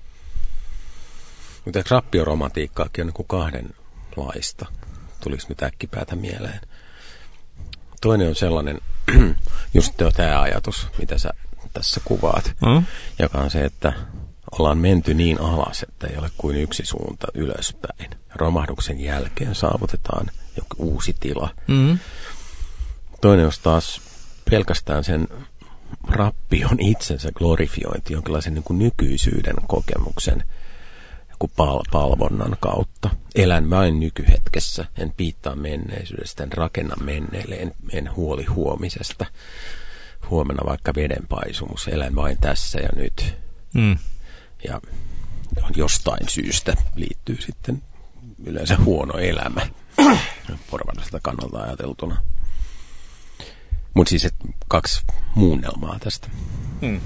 Mutta rappioromantiikkaakin on niin kuin kahdenlaista, tulisi nyt äkkipäätä mieleen. Toinen on sellainen, just tämä ajatus, mitä sä tässä kuvaat, mm. joka on se, että ollaan menty niin alas, että ei ole kuin yksi suunta ylöspäin. Romahduksen jälkeen saavutetaan joku uusi tila. Mm. Toinen on taas pelkästään sen rappion itsensä glorifiointi, jonkinlaisen niin kuin nykyisyyden kokemuksen joku pal- palvonnan kautta. Elän vain nykyhetkessä, en piittaa menneisyydestä, en rakenna menneille, en, en huoli huomisesta. Huomenna vaikka vedenpaisumus, elän vain tässä ja nyt. Mm. Ja jostain syystä liittyy sitten yleensä huono elämä porvalliselta kannalta ajateltuna. Mutta siis kaksi muunnelmaa tästä. Mm.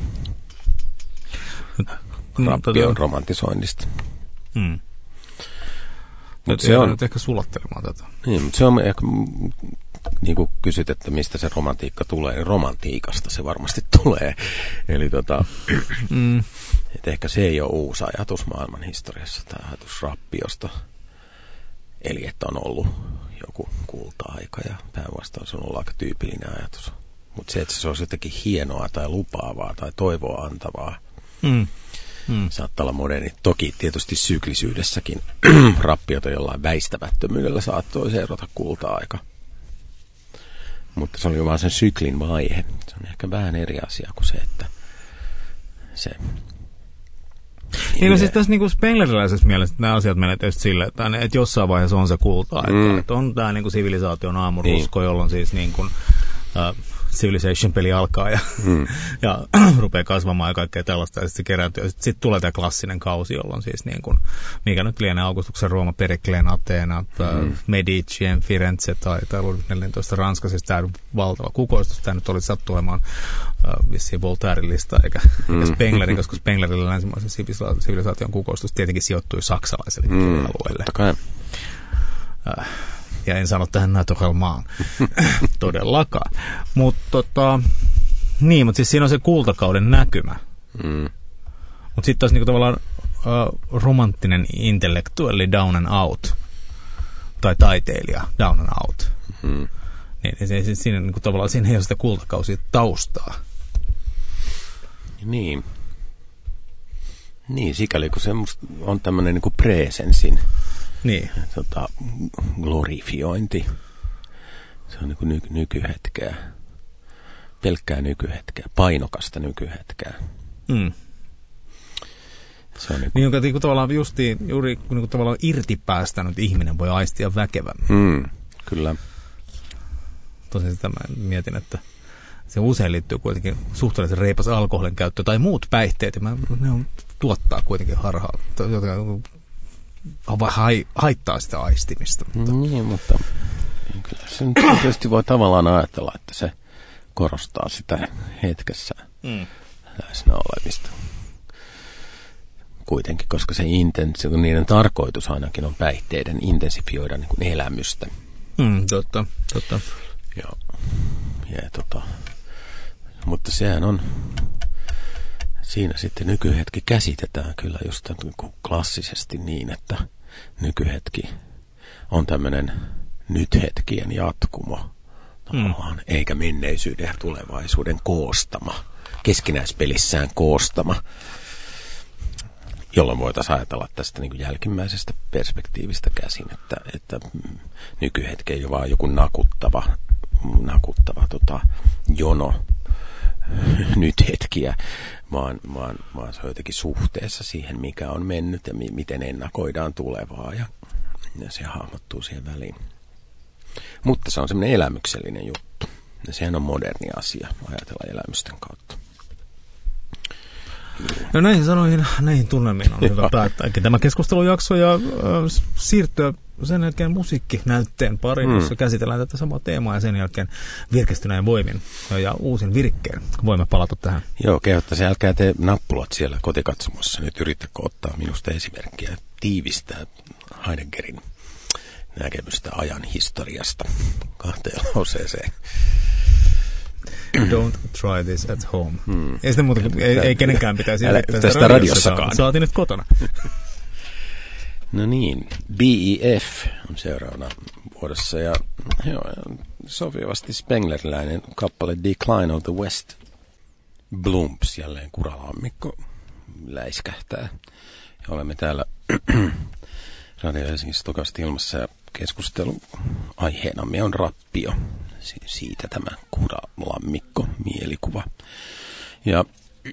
Rappion romantisoinnista. Mm. Mutta se on nyt ehkä sulattelemaan tätä. Niin, mutta se on ehkä, niin kuin kysyt, että mistä se romantiikka tulee, niin romantiikasta se varmasti tulee. Eli tota, mm. että ehkä se ei ole uusi ajatus maailman historiassa, tämä ajatus rappiosta. Eli että on ollut joku kulta-aika ja päinvastoin se on ollut aika tyypillinen ajatus. Mutta se, että se olisi jotenkin hienoa tai lupaavaa tai toivoa antavaa, mm. Mm. saattaa olla moderni. Toki tietysti syklisyydessäkin rappiota jollain väistämättömyydellä saattoi seurata kulta-aika. Mutta se oli vaan sen syklin vaihe. Se on ehkä vähän eri asia kuin se, että se... Niin no siis tässä niin spengleriläisessä mielessä nämä asiat menee tietysti silleen, että, että jossain vaiheessa on se kulta-aika. Mm. Että on tämä niin kuin sivilisaation aamurusko, niin. jolloin siis niin kuin, uh, Civilization-peli alkaa ja, mm. ja rupeaa kasvamaan ja kaikkea tällaista, ja sitten se kerääntyy. Sitten sit tulee tämä klassinen kausi, jolloin siis niin kuin, mikä nyt lienee Augustuksen Rooma, Perikleen, Ateena, mm. Medicien, Firenze tai, tai neljätoista Ranska, siis tämä valtava kukoistus. Tämä nyt oli sattu olemaan uh, vissiin Voltairen lista, eikä, mm. eikä Spenglerin, koska Spenglerillä länsimaisen sivilisaation kukoistus tietenkin sijoittui saksalaiselle mm. alueelle. Okay. Uh, Ja en sano tähän naturelmaan todellakaan. Mutta tota, niin, mutta siis siinä on se kultakauden näkymä. Mm. Mutta sitten taas niinku tavallaan uh, romanttinen intellektuelli down and out. Tai taiteilija down and out. Mm. Niin, niin siinä, niinku, tavallaan, siinä ei ole sitä kultakausia taustaa. Niin. Niin, sikäli kun se on tämmöinen niinku presenssin. Niin. Tota, glorifiointi. Se on niin kuin ny- nykyhetkeä. Pelkkää nykyhetkeä. Painokasta nykyhetkeä. Mm. Se on niin kuin... Niin, niin tavallaan justiin, juuri niin kuin tavallaan irtipäästänyt ihminen voi aistia väkevämmin. Mm, kyllä. Tosin sitä mä mietin, että se usein liittyy kuitenkin suhteellisen reipas alkoholin käyttö tai muut päihteet, ja mä, ne on, tuottaa kuitenkin harhaa, jotka haittaa sitä aistimista. Mutta. Niin, mutta kyllä se nyt tietysti voi tavallaan ajatella, että se korostaa sitä hetkessä mm. läsnä olemista. Kuitenkin, koska se intensi, niiden tarkoitus ainakin on päihteiden intensifioida niin kuin elämystä. Mm, totta, totta. Joo. Ja, tota, mutta sehän on, siinä sitten nykyhetki käsitetään kyllä just klassisesti niin, että nykyhetki on tämmöinen nyt-hetkien jatkumo, tavallaan, mm. eikä menneisyyden ja tulevaisuuden koostama, keskinäispelissään koostama, jolloin voitaisiin ajatella tästä niin kuin jälkimmäisestä perspektiivistä käsin, että, että nykyhetki ei ole vaan joku nakuttava, nakuttava tota, jono nyt hetkiä, vaan, vaan, vaan se on jotenkin suhteessa siihen, mikä on mennyt ja mi- miten ennakoidaan tulevaa, ja, ja se hahmottuu siihen väliin. Mutta se on semmoinen elämyksellinen juttu, ja sehän on moderni asia ajatella elämysten kautta. No näihin sanoihin, näihin tunnelmiin on hyvä päättääkin tämä keskustelujakso ja äh, siirtyä sen jälkeen musiikkinäytteen pariin, mm. jossa käsitellään tätä samaa teemaa ja sen jälkeen virkistyneen voimin ja uusin virkkeen. Voimme palata tähän. Joo, kehottaisin, älkää te nappulat siellä kotikatsomossa. Nyt yrittäkö ottaa minusta esimerkkiä tiivistää Heideggerin näkemystä ajan historiasta kahteen lauseeseen. Don't try this at home. Hmm. Ei sitä muuta, ei, ei kenenkään pitäisi yrittää tästä radiossakaan. Saatiin nyt kotona. No niin, B E F on seuraavana vuodessa ja joo, sopivasti Spengleriläinen kappale Decline of the West. Blumps, jälleen kuralammikko läiskähtää. Ja olemme täällä Radio Helsingissä Tokasti ilmassa ja keskustelun aiheenamme on rappio. Siitä tämä kuralammikko mielikuva. Ja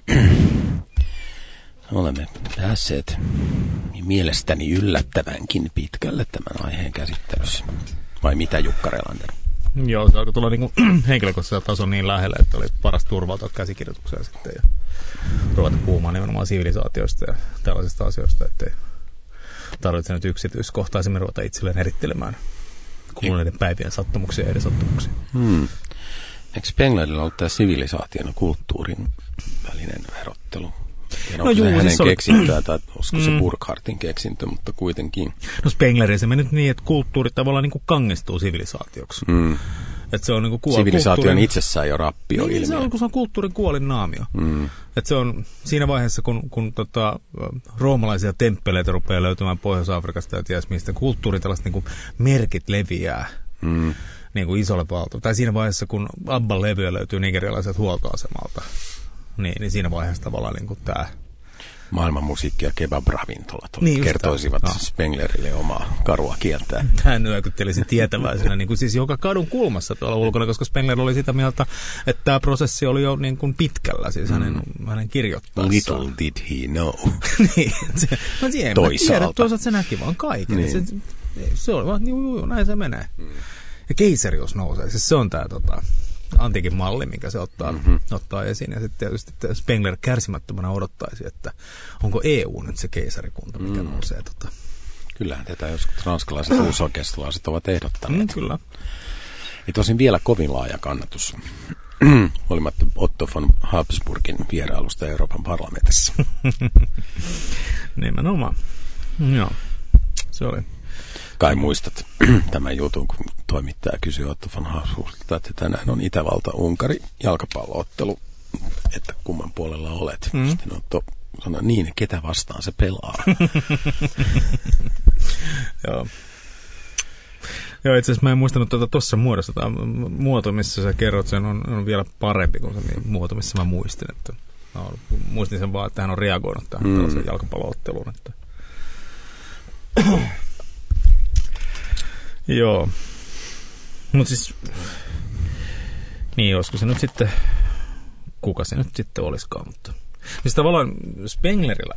olemme päässeet mielestäni yllättävänkin pitkälle tämän aiheen käsittelyssä. Vai mitä, Jukka Relander? Joo, se alkoi tulla niin henkilökohtaisella tason niin lähelle, että oli paras turvautua käsikirjoitukseen sitten ja ruveta puhumaan nimenomaan sivilisaatioista ja tällaisista asioista, ettei tarvitse nyt yksityiskohtaisemmin ruveta itselleen erittelemään kuluneiden päivien sattumuksia ja edesattumuksia. Hmm. Eikö Spenglerillä ollut tämä sivilisaation ja kulttuurin välinen erottelu? En no juu, se hänen siis keksintöä, tai olisiko se mm. Burkhardtin keksintö, mutta kuitenkin. No Spenglerillä se meni nyt niin, että kulttuuri tavallaan niin kuin kangestuu sivilisaatioksi. Mm. Että se on niin kuin kuol- Sivilisaatio kulttuurin... on itsessään jo rappio-ilmiö. Niin, se on, kun se on kulttuurin kuolinnaamio. Mm. Että se on siinä vaiheessa, kun, kun tota, roomalaisia temppeleitä rupeaa löytymään Pohjois-Afrikasta ja ties mistä, kulttuuri tällaiset niin kuin merkit leviää mm. niin kuin isolle valtoon. Tai siinä vaiheessa, kun Abban levyä löytyy nigerialaiset huoltoasemalta. Niin, niin siinä vaiheessa tavallaan niin kuin tämä... Maailman musiikki- ja kebab-ravintolat niin kertoisivat no. Spenglerille omaa karua kieltään. Hän nyökyttelisi tietäväisenä niin kuin siis joka kadun kulmassa tuolla ulkona, koska Spengler oli sitä mieltä, että tämä prosessi oli jo niin kuin pitkällä, siis hänen, mm. hänen kirjoittaessaan. Little did he know. niin, se, mä tiedän, toisaalta. Mä tiedän, toisaalta se näki vaan kaiken. Niin. Se, se oli vaan, juu, juu, näin se menee. Mm. Ja keisarius nousee, siis se on tämä... Tota, antiikin malli, minkä se ottaa, mm-hmm. ottaa esiin. Ja sitten tietysti Spengler kärsimättömänä odottaisi, että onko E U nyt se keisarikunta, mikä mm. nousee. Tota. Kyllähän tätä joskus ranskalaiset uusoikeistolaiset ovat ehdottaneet. Mm, kyllä. Ja tosin vielä kovin laaja kannatus, olimatta Otto von Habsburgin vierailusta Euroopan parlamentissa. Nimenomaan. Joo, se oli... Kai muistat tämän jutun, kun toimittaja kysyi Otto von Habsburgilta, että tänään on Itävalta-Unkari jalkapalloottelu, että kumman puolella olet. Mm. Sitten Otto sanoi, niin, ketä vastaan se pelaa. Joo. Joo, itse asiassa mä en muistanut tuota tuossa muodossa. Tämä muoto, missä sä kerrot, sen on, on vielä parempi kuin se muoto, missä mä muistin. Että, no, muistin sen vaan, että hän on reagoinut tähän mm. tällaiseen jalkapallootteluun. Että... Joo. Mutta siis, niin olisiko se nyt sitten, kuka se nyt sitten olisikaan, mutta siis tavallaan Spengleriläinen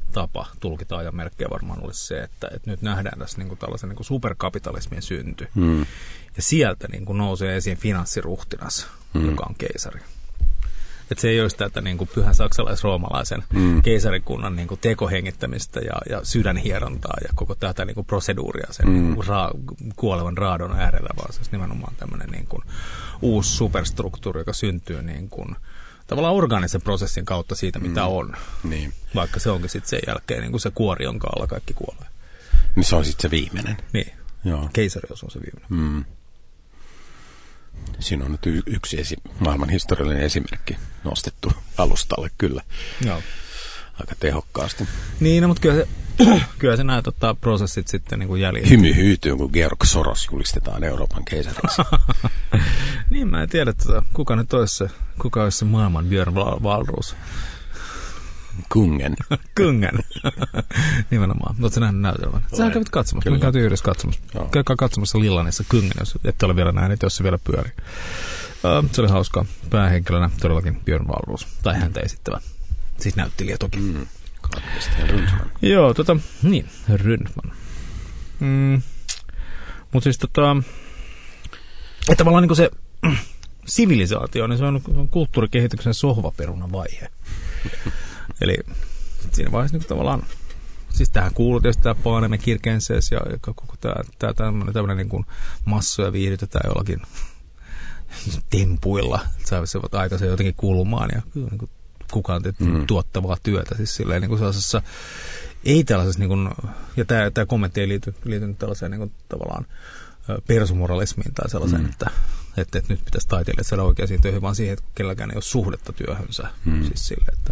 tapa tulkita ajanmerkkejä varmaan olisi se, että, että nyt nähdään tässä niin kuin tällaisen niin kuin superkapitalismin synty. Mm. Ja sieltä niin kuin nousee esiin finanssiruhtinas, mm. joka on keisari. Että se ei olisi tätä niin kuin pyhän saksalais-roomalaisen mm. keisarikunnan niin kuin tekohengittämistä ja, ja sydänhierontaa ja koko tätä niin kuin proseduuria sen mm. niin kuin ra- kuolevan raadon äärellä, vaan se nimenomaan tämmöinen niin kuin uusi superstruktuuri, joka syntyy niin kuin tavallaan orgaanisen prosessin kautta siitä, mitä mm. on. Niin. Vaikka se onkin sitten sen jälkeen niin kuin se kuori, jonka alla kaikki kuolee. Niin se on sitten se viimeinen. Niin. Joo. Keisarius on se viimeinen. Mm. Siinä on nyt y- yksi esi- maailman historiallinen esimerkki nostettu alustalle kyllä. Joo. Aika tehokkaasti. Niin, no, mutta kyllä se, kyllä se näet ottaa prosessit sitten niin kuin jäljellä. Hymy hyytyy, kun Georg Soros julistetaan Euroopan keisariksi. Niin, mä en tiedä, että kuka nyt olisi se, kuka olisi se maailman Björn Wahlroos. Kungen. Kungen. Nimenomaan. Oletko nähnyt näytelmän? Sähän kävit katsomassa. Me käytiin yhdessä katsomassa. Käykää katsomassa Lillanissa Kungen, jos ette ole vielä nähnyt, jos se vielä pyörii. Uh, se oli hauskaa. Päähenkilönä todellakin Björn Wahlroos. Tai häntä esittävä. Siis näyttelijä toki. Mm. Joo, tota, niin, Rundman. Mm. Mutta siis tota, että tavallaan niin se mm, sivilisaatio, niin se on, se on kulttuurikehityksen sohvaperunan vaihe. Eli siinä vaiheessa niin tavallaan, siis tähän kuuluu tietysti tämä Paanemme Kirkenses ja koko tämä tämmöinen, tämmöinen niin kuin massoja viihdytetään jollakin tempuilla, että saavat aikaisen jotenkin kulumaan ja niin kuin kukaan te- mm. tuottavaa työtä, siis silleen niin kuin sellaisessa, ei tällaisessa, niin kuin, ja tämä, tämä kommentti ei liity, liity tällaiseen niin kuin, tavallaan persomoralismiin tai sellaiseen, mm. että, että, että nyt pitäisi taiteilijat saada oikeisiin töihin, vaan siihen, että kenelläkään ei ole suhdetta työhönsä, mm. siis silleen, että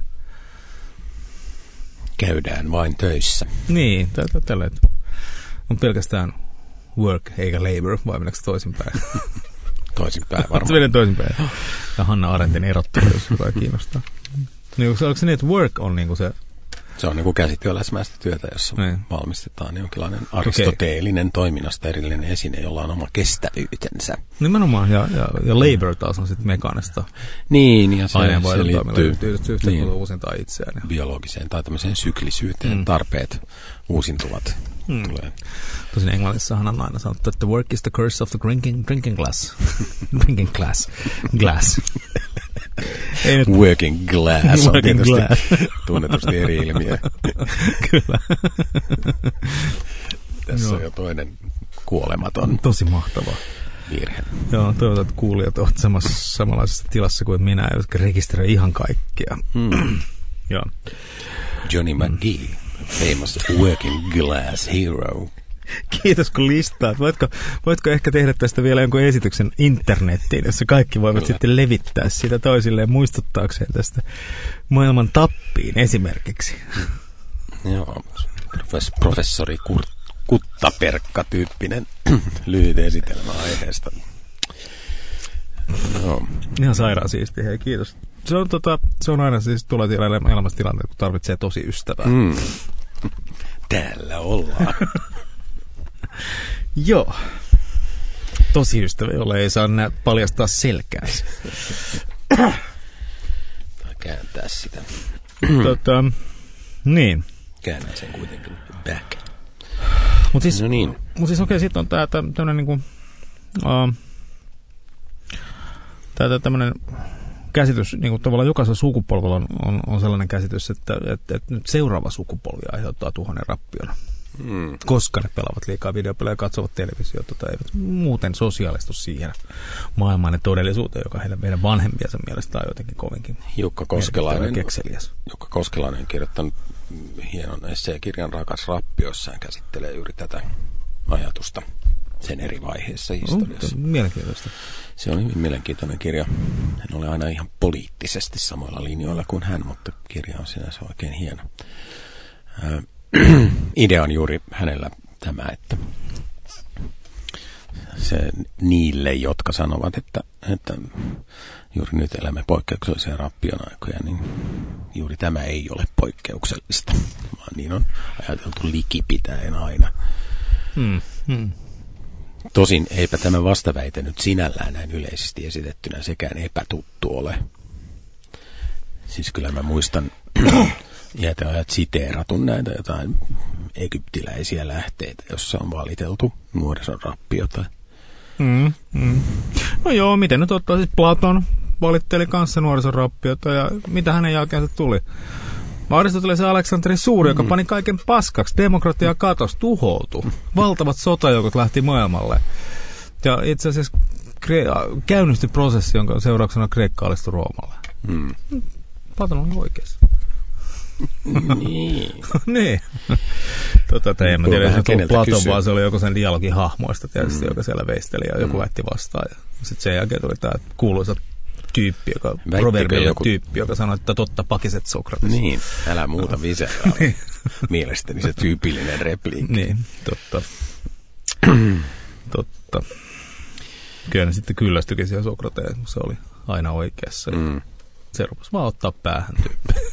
käydään vain töissä. Niin, tällä, että on pelkästään work eikä labor, vai mennäänkö toisinpäin? Toisinpäin varmaan. Menen toisinpäin. Ja Hanna Arendtin erottelu, jos jotain kiinnostaa. Niin, onko se niin, että work on niin kuin se? Se on niin kuin käsityöläismäistä työtä, jossa niin valmistetaan jonkinlainen aristoteellinen okay. toiminnasta erillinen esine, jolla on oma kestävyytensä. Nimenomaan, ja, ja, ja labor taas on sitten mekaanista. Niin, ja se, se liittyy niin, uusintaa itseään. Ja biologiseen tai tämmöiseen syklisyyteen. Mm. Tarpeet uusintuvat. Mm. Tulee. Tosin englannissahan on aina sanottu, että work is the curse of the drinking, drinking glass. drinking glass. Glass. Working glass on Working tietysti glass. tunnetusti eri ilmiö. Kyllä. Tässä on jo toinen kuolematon. Tosi mahtavaa. Virhe. Joo, toivotaan, että kuulijat ovat samassa, samanlaisessa tilassa kuin minä, jotka rekisteröi ihan kaikkea. Mm. Joo. Johnny McGee, famous working glass hero. Kiitos kun listaat. Voitko, voitko ehkä tehdä tästä vielä jonkun esityksen internettiin, jossa kaikki voivat Kyllä. sitten levittää sitä toisilleen muistuttaakseen tästä maailman tappiin esimerkiksi. Joo, professori Kurt, Kuttaperkka-tyyppinen lyhyt esitelmä aiheesta. No. Ihan sairaan siistiä, hei kiitos. Se on, tota, se on aina siis, tulee siellä elämässä tilanteet, kun tarvitsee tosi ystävää. Mm. Täällä ollaan. Joo. Tosi ystävä, jolle ei saa nää paljastaa selkäänsä. Tai kääntää sitä. tota, niin. Käännän sen kuitenkin back. Mutta siis, no niin. mut siis okei, okay, sitten on tää tämmönen niinku uh, tää tämmönen käsitys, niinku tavallaan jokaisella sukupolvella on, on, on sellainen käsitys, että, että, että nyt seuraava sukupolvi aiheuttaa tuhannen rappiona. Mm. Koska ne pelaavat liikaa videopelejä ja katsovat televisiota tai eivät muuten sosiaalistu siihen maailmaan ja todellisuuteen, joka heidän meidän vanhempiensa mielestä on jotenkin kovinkin Jukka Koskelainen, Jukka Koskelainen on kirjoittanut hienon esseekirjan Rakas rappi, jossa hän käsittelee juuri tätä ajatusta sen eri vaiheissa historiassa. Oh, mielenkiintoista. Se on hyvin mielenkiintoinen kirja. En ole aina ihan poliittisesti samoilla linjoilla kuin hän, mutta kirja on sinänsä oikein hieno. Äh, idea on juuri hänellä tämä, että se niille, jotka sanovat, että, että juuri nyt elämme poikkeuksellisia rappion aikoja, niin juuri tämä ei ole poikkeuksellista, vaan niin on ajateltu likipitäen aina. Hmm. Hmm. Tosin eipä tämä vastaväite nyt sinällään näin yleisesti esitettynä sekään epätuttu ole. Siis kyllä mä muistan iäteajat siteeratun näitä jotain egyptiläisiä lähteitä, jossa on valiteltu nuorison rappiota. Mm, mm. No joo, miten nyt ottaa siis Platon valitteli kanssa nuorison rappiota ja mitä hänen jälkeensä tuli? Aristoteles ja Aleksanteri Suuri, joka mm. pani kaiken paskaksi, demokratia katosi, tuhoutui. Valtavat sotajoukot lähti maailmalle. Ja itse asiassa kre- käynnistyi prosessi, jonka seurauksena Kreikka alistui Roomalle. Mm. Platon oli oikeassa. Niin. niin. Tota, en mä tiedä, jos se Platon, kysyä. Vaan se oli joku sen dialogin hahmoista tietysti, mm. joka siellä veisteli ja joku mm. väitti vastaan. Ja sitten sen jälkeen tuli tämä kuuluisa tyyppi, joka, proverbiallinen joku... tyyppi, joka sanoi, että totta pakiset Sokrates. Niin, älä muuta no. Viseraa. niin. Mielestäni se tyypillinen repliikki. Niin, totta. totta. Kyllä ne sitten kyllästyikin siihen Sokrateen, se oli aina oikeassa. Mm. Se rupesi vaan ottaa päähän tyyppi.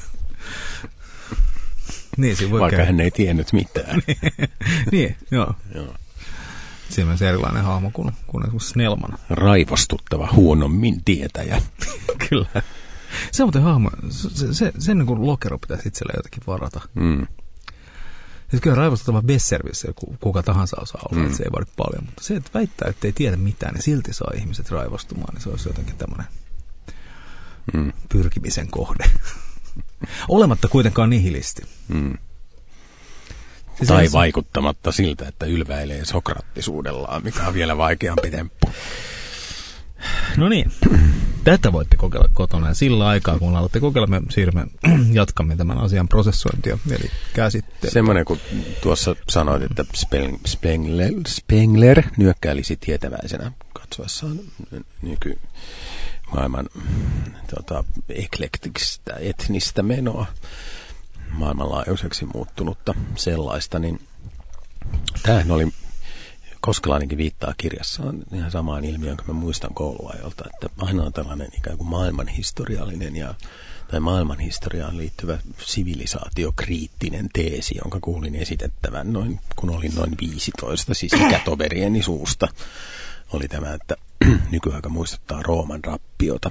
niin, voi Vaikka käydä. Hän ei tiennyt mitään. niin, joo. joo. Siinä on erilainen hahmo kuin, kuin esimerkiksi Snellman. Raivostuttava huonommin tietäjä. Kyllä. Se on muuten hahmo, se, se, sen niin kuin lokero pitäisi itselleen jotenkin varata. Mm. Siis kyllä raivostuttava besservissä, kuka tahansa osaa olla, mm. että se ei vaadi paljon. Mutta se, että väittää, että ei tiedä mitään, niin silti saa ihmiset raivostumaan, niin se olisi jotenkin tämmöinen mm. pyrkimisen kohde. Olematta kuitenkaan nihilisti. Mm. Siis tai vaikuttamatta siltä, että ylväilee sokraattisuudellaan, mikä on vielä vaikeampi temppu. No niin, tätä voitte kokeilla kotona ja sillä aikaa, kun aloitte kokeilla, me siirrymme, jatkamme tämän asian prosessointia, eli käsittelyä. Semmoinen, kun tuossa sanoit, että Spengler, Spengler nyökkäilisi tietäväisenä katsoessaan nykymaailman tota, eklektistä, etnistä menoa, maailmanlaajuiseksi muuttunutta sellaista, niin tämähän oli, Koskelainenkin viittaa kirjassaan ihan samaan ilmiöön, jonka mä muistan kouluajolta, että aina on tällainen ikään kuin maailmanhistoriallinen ja, tai maailmanhistoriaan liittyvä sivilisaatiokriittinen teesi, jonka kuulin esitettävän noin, kun olin noin viisitoista, siis ikätoverieni suusta, oli tämä, että nykyaika muistuttaa Rooman rappiota.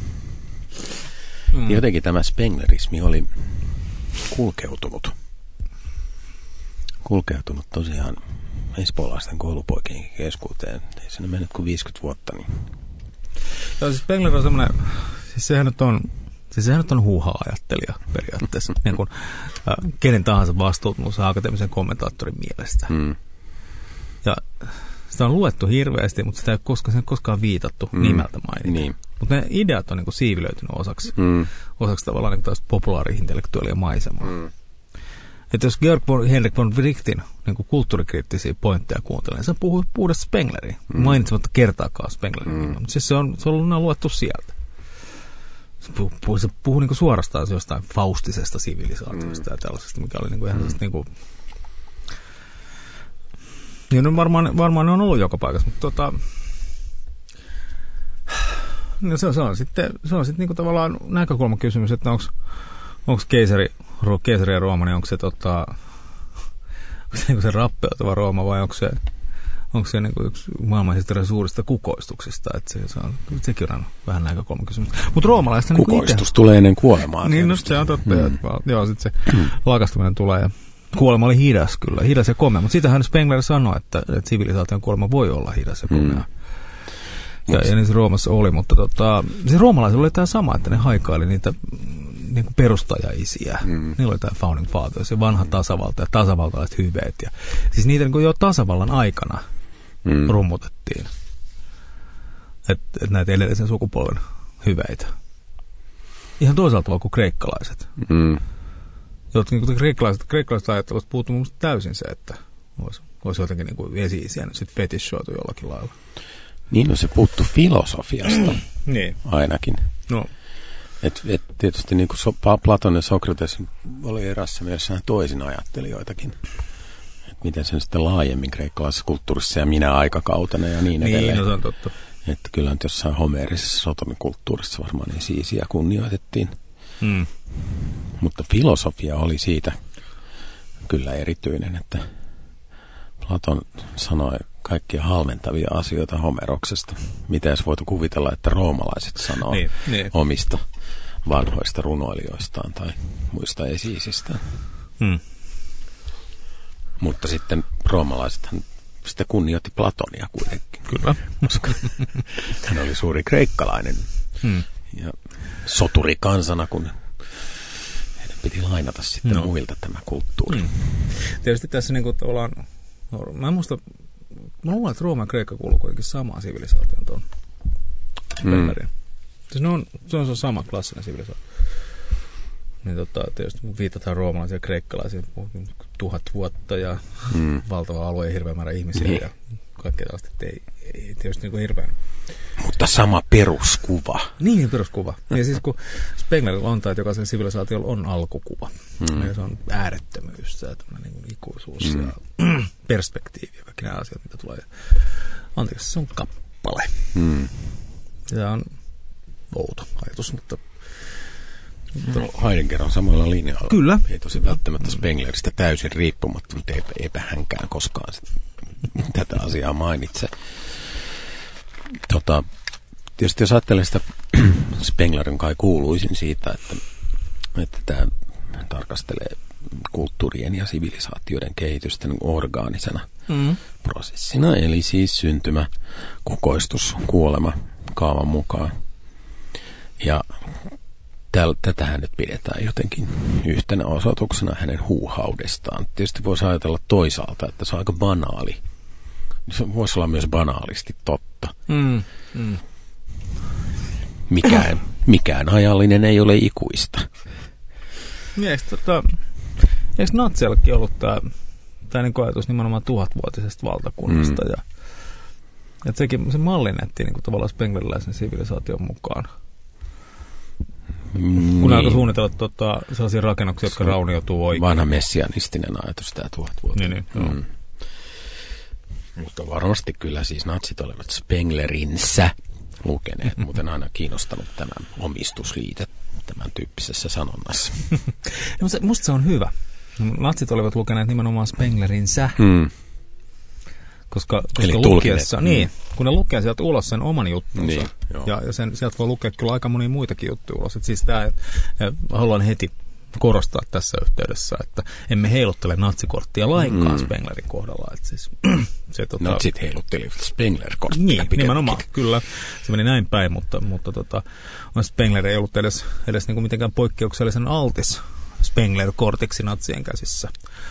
Mm. Jotenkin tämä spenglerismi oli kulkeutunut. Kulkeutunut tosiaan espoolaisten koulupoikien keskuuteen. Ei sinne mennyt kuin viisikymmentä vuotta. Niin. Joo, siis Spengler on semmoinen, siis sehän nyt on, siis sehän nyt on huuhaa-ajattelija periaatteessa, niin kuin äh, kenen tahansa vastuutunut akateemisen kommentaattorin mielestä. Mm. Ja sitä on luettu hirveästi, mutta sitä ei koskaan, sen koskaan viitattu mm. nimeltä mainita. Niin. Mutta ne ideat on niin kuin siivilöitynyt osaksi, mm. osaksi tavallaan niin kuin populaari-intellektuaalia maisemaa. Mm. Että jos Georg von, Henrik von Wrightin niin kuin kulttuurikriittisiä pointteja kuuntelee, niin se puhuu puhdasta Spengleria, mm. mainitsematta kertaakaan Spenglerin. Mm. Siis se on, se on ollut luettu sieltä. Se puhuu, puhuu, se puhuu niin kuin suorastaan jostain faustisesta sivilisaatiosta mm. ja tällaisesta, mikä oli niin kuin ihan mm. niin kuin... Ja no varmaan, varmaan ne on ollut joka paikassa, mutta tota... No se, se on sitten, se on sitten niin kuin tavallaan näkökulmakysymys, että onko onko keisari, keisari ja Rooma, niin onko se, tota, onko se, niin se rappeutuva Rooma vai onko se, onko se niin kuin yksi maailmanhistorian suurista kukoistuksista, että se, se on, sekin on vähän näkökulmakysymys. Mutta roomalaista niin kukoistus ite... tulee ennen kuolemaa. Niin, no se on totta. Mm. Joo, sitten se mm. lakastuminen tulee ja kuolema oli hidas kyllä, hidas ja komea, mutta sitähän Spengler sanoi, että, että sivilisaation kuolema voi olla hidas ja komea. Mm. Ja, ja niin se Roomassa oli, mutta tota, se roomalaisilla oli tämä sama, että ne haikaili niitä niin kuin perustajaisiä. Mm. Niillä oli tämä founding fathers, se vanha tasavalta ja tasavaltalaiset hyveet. Ja, siis niitä niin kuin jo tasavallan aikana mm. rummutettiin. Että et näitä edellisen sukupolven hyveitä. Ihan toisaalta vaan kuin kreikkalaiset. Mm. Jotka niin kuin kreikkalaiset, kreikkalaiset ajattelusta puuttuu mun täysin se, että olisi, olisi jotenkin niin kuin esi-isiä nyt sitten fetishoitu jollakin lailla. Niin, no se puuttuu filosofiasta niin. ainakin. No. Et, et tietysti niin kuin so, Platon ja Sokrates oli erässä mielessä toisin ajattelijoitakin. Et miten sen sitten laajemmin kreikkalaisessa kulttuurissa ja minä aikakautena ja niin edelleen. Niin, no se on totta. Että kyllä nyt jossain homeerisessa Sotomin kulttuurissa varmaan esi-isiä kunnioitettiin. Mm. Mutta filosofia oli siitä kyllä erityinen, että Platon sanoi kaikkia halventavia asioita Homeroksesta. Mitä jos voitu kuvitella, että roomalaiset sanoo niin, niin. omista vanhoista runoilijoistaan tai muista esi-isistään. Hmm. Mutta sitten roomalaisethan sitä kunnioitti Platonia kuitenkin. Kyllä. Koska hän oli suuri kreikkalainen hmm. ja soturi kansana, kun heidän piti lainata sitten no. muilta tämä kulttuuri. Hmm. Tietysti tässä niin kuin ollaan, mä en muista, mä luulen, että Rooma ja Kreikka kuuluu kuitenkin samaan sivilisaatioon tuon Spenglerin. Hmm. Siis ne on, se on se sama klassinen sivilisaatio. Niin tota, tietysti viitataan roomalaisia ja kreikkalaisia tuhat vuotta ja mm. valtava alue ja hirveä määrä ihmisiä niin. Ja kaikkea tällaista, ei, ei tietysti niin kuin hirveän. Mutta sama peruskuva. Niin, peruskuva. Ja siis kun Spenglerilla on tai, että jokaisella sivilisaatiolla on alkukuva. Mm. Ja se on äärettömyys, se niin kuin ikuisuus mm. ja perspektiivi ja kaikki nämä asiat, mitä tulee. Anteeksi, se on kappale. Mm. Tämä on outo ajatus, mutta No, Heidegger on samalla linjalla. Kyllä. Ei tosi välttämättä Spengleristä täysin riippumatta, mutta eipä, eipä hänkään koskaan tätä asiaa mainitse. Tota, tietysti jos ajattelee sitä, Spenglerin kai kuuluisin siitä, että, että tämä tarkastelee kulttuurien ja sivilisaatioiden kehitystä niin orgaanisena mm. prosessina, eli siis syntymä, kukoistus, kuolema kaavan mukaan. Ja tätähän nyt pidetään jotenkin yhtenä osoituksena hänen huuhaudestaan. Tietysti voisi ajatella toisaalta, että se on aika banaali. Se voisi olla myös banaalisti totta. Mm, mm. Mikään, mikään ajallinen ei ole ikuista. Eikö, tota, eikö natsillakin ollut tämä, tämä niin ajatus nimenomaan tuhatvuotisesta valtakunnasta? Mm. Ja, että sekin, se mallinnettiin niin tavallaan spengleriläisen sivilisaation mukaan. Niin. Kun alkoi suunnitella tota, sellaisia rakennuksia, jotka raunioituu oikein. Vanha messianistinen ajatus, tämä tuhat vuotta. Niin, niin, mm. Mutta varmasti kyllä siis natsit olivat Spenglerinsä lukeneet, muuten aina kiinnostanut tämän omistusliite tämän tyyppisessä sanonnassa. Musta se on hyvä. Natsit olivat lukeneet nimenomaan Spenglerinsä. Hmm. Koska, koska lukiessa, niin, kun ne lukee sieltä ulos sen oman juttunsa, niin, ja, ja sen, sieltä voi lukea kyllä aika monia muitakin juttuja ulos. Et siis tää, haluan heti korostaa tässä yhteydessä, että emme heiluttele natsikorttia lainkaan mm. Spenglerin kohdalla. Et siis, se, tota, natsit heiluttelivat Spengler-korttia. Niin, pikemminkin. Nimenomaan, kyllä. Se meni näin päin, mutta, mutta tota, Spengler ei ollut edes, edes niinku mitenkään poikkeuksellisen altis Spengler-kortiksi natsien käsissä.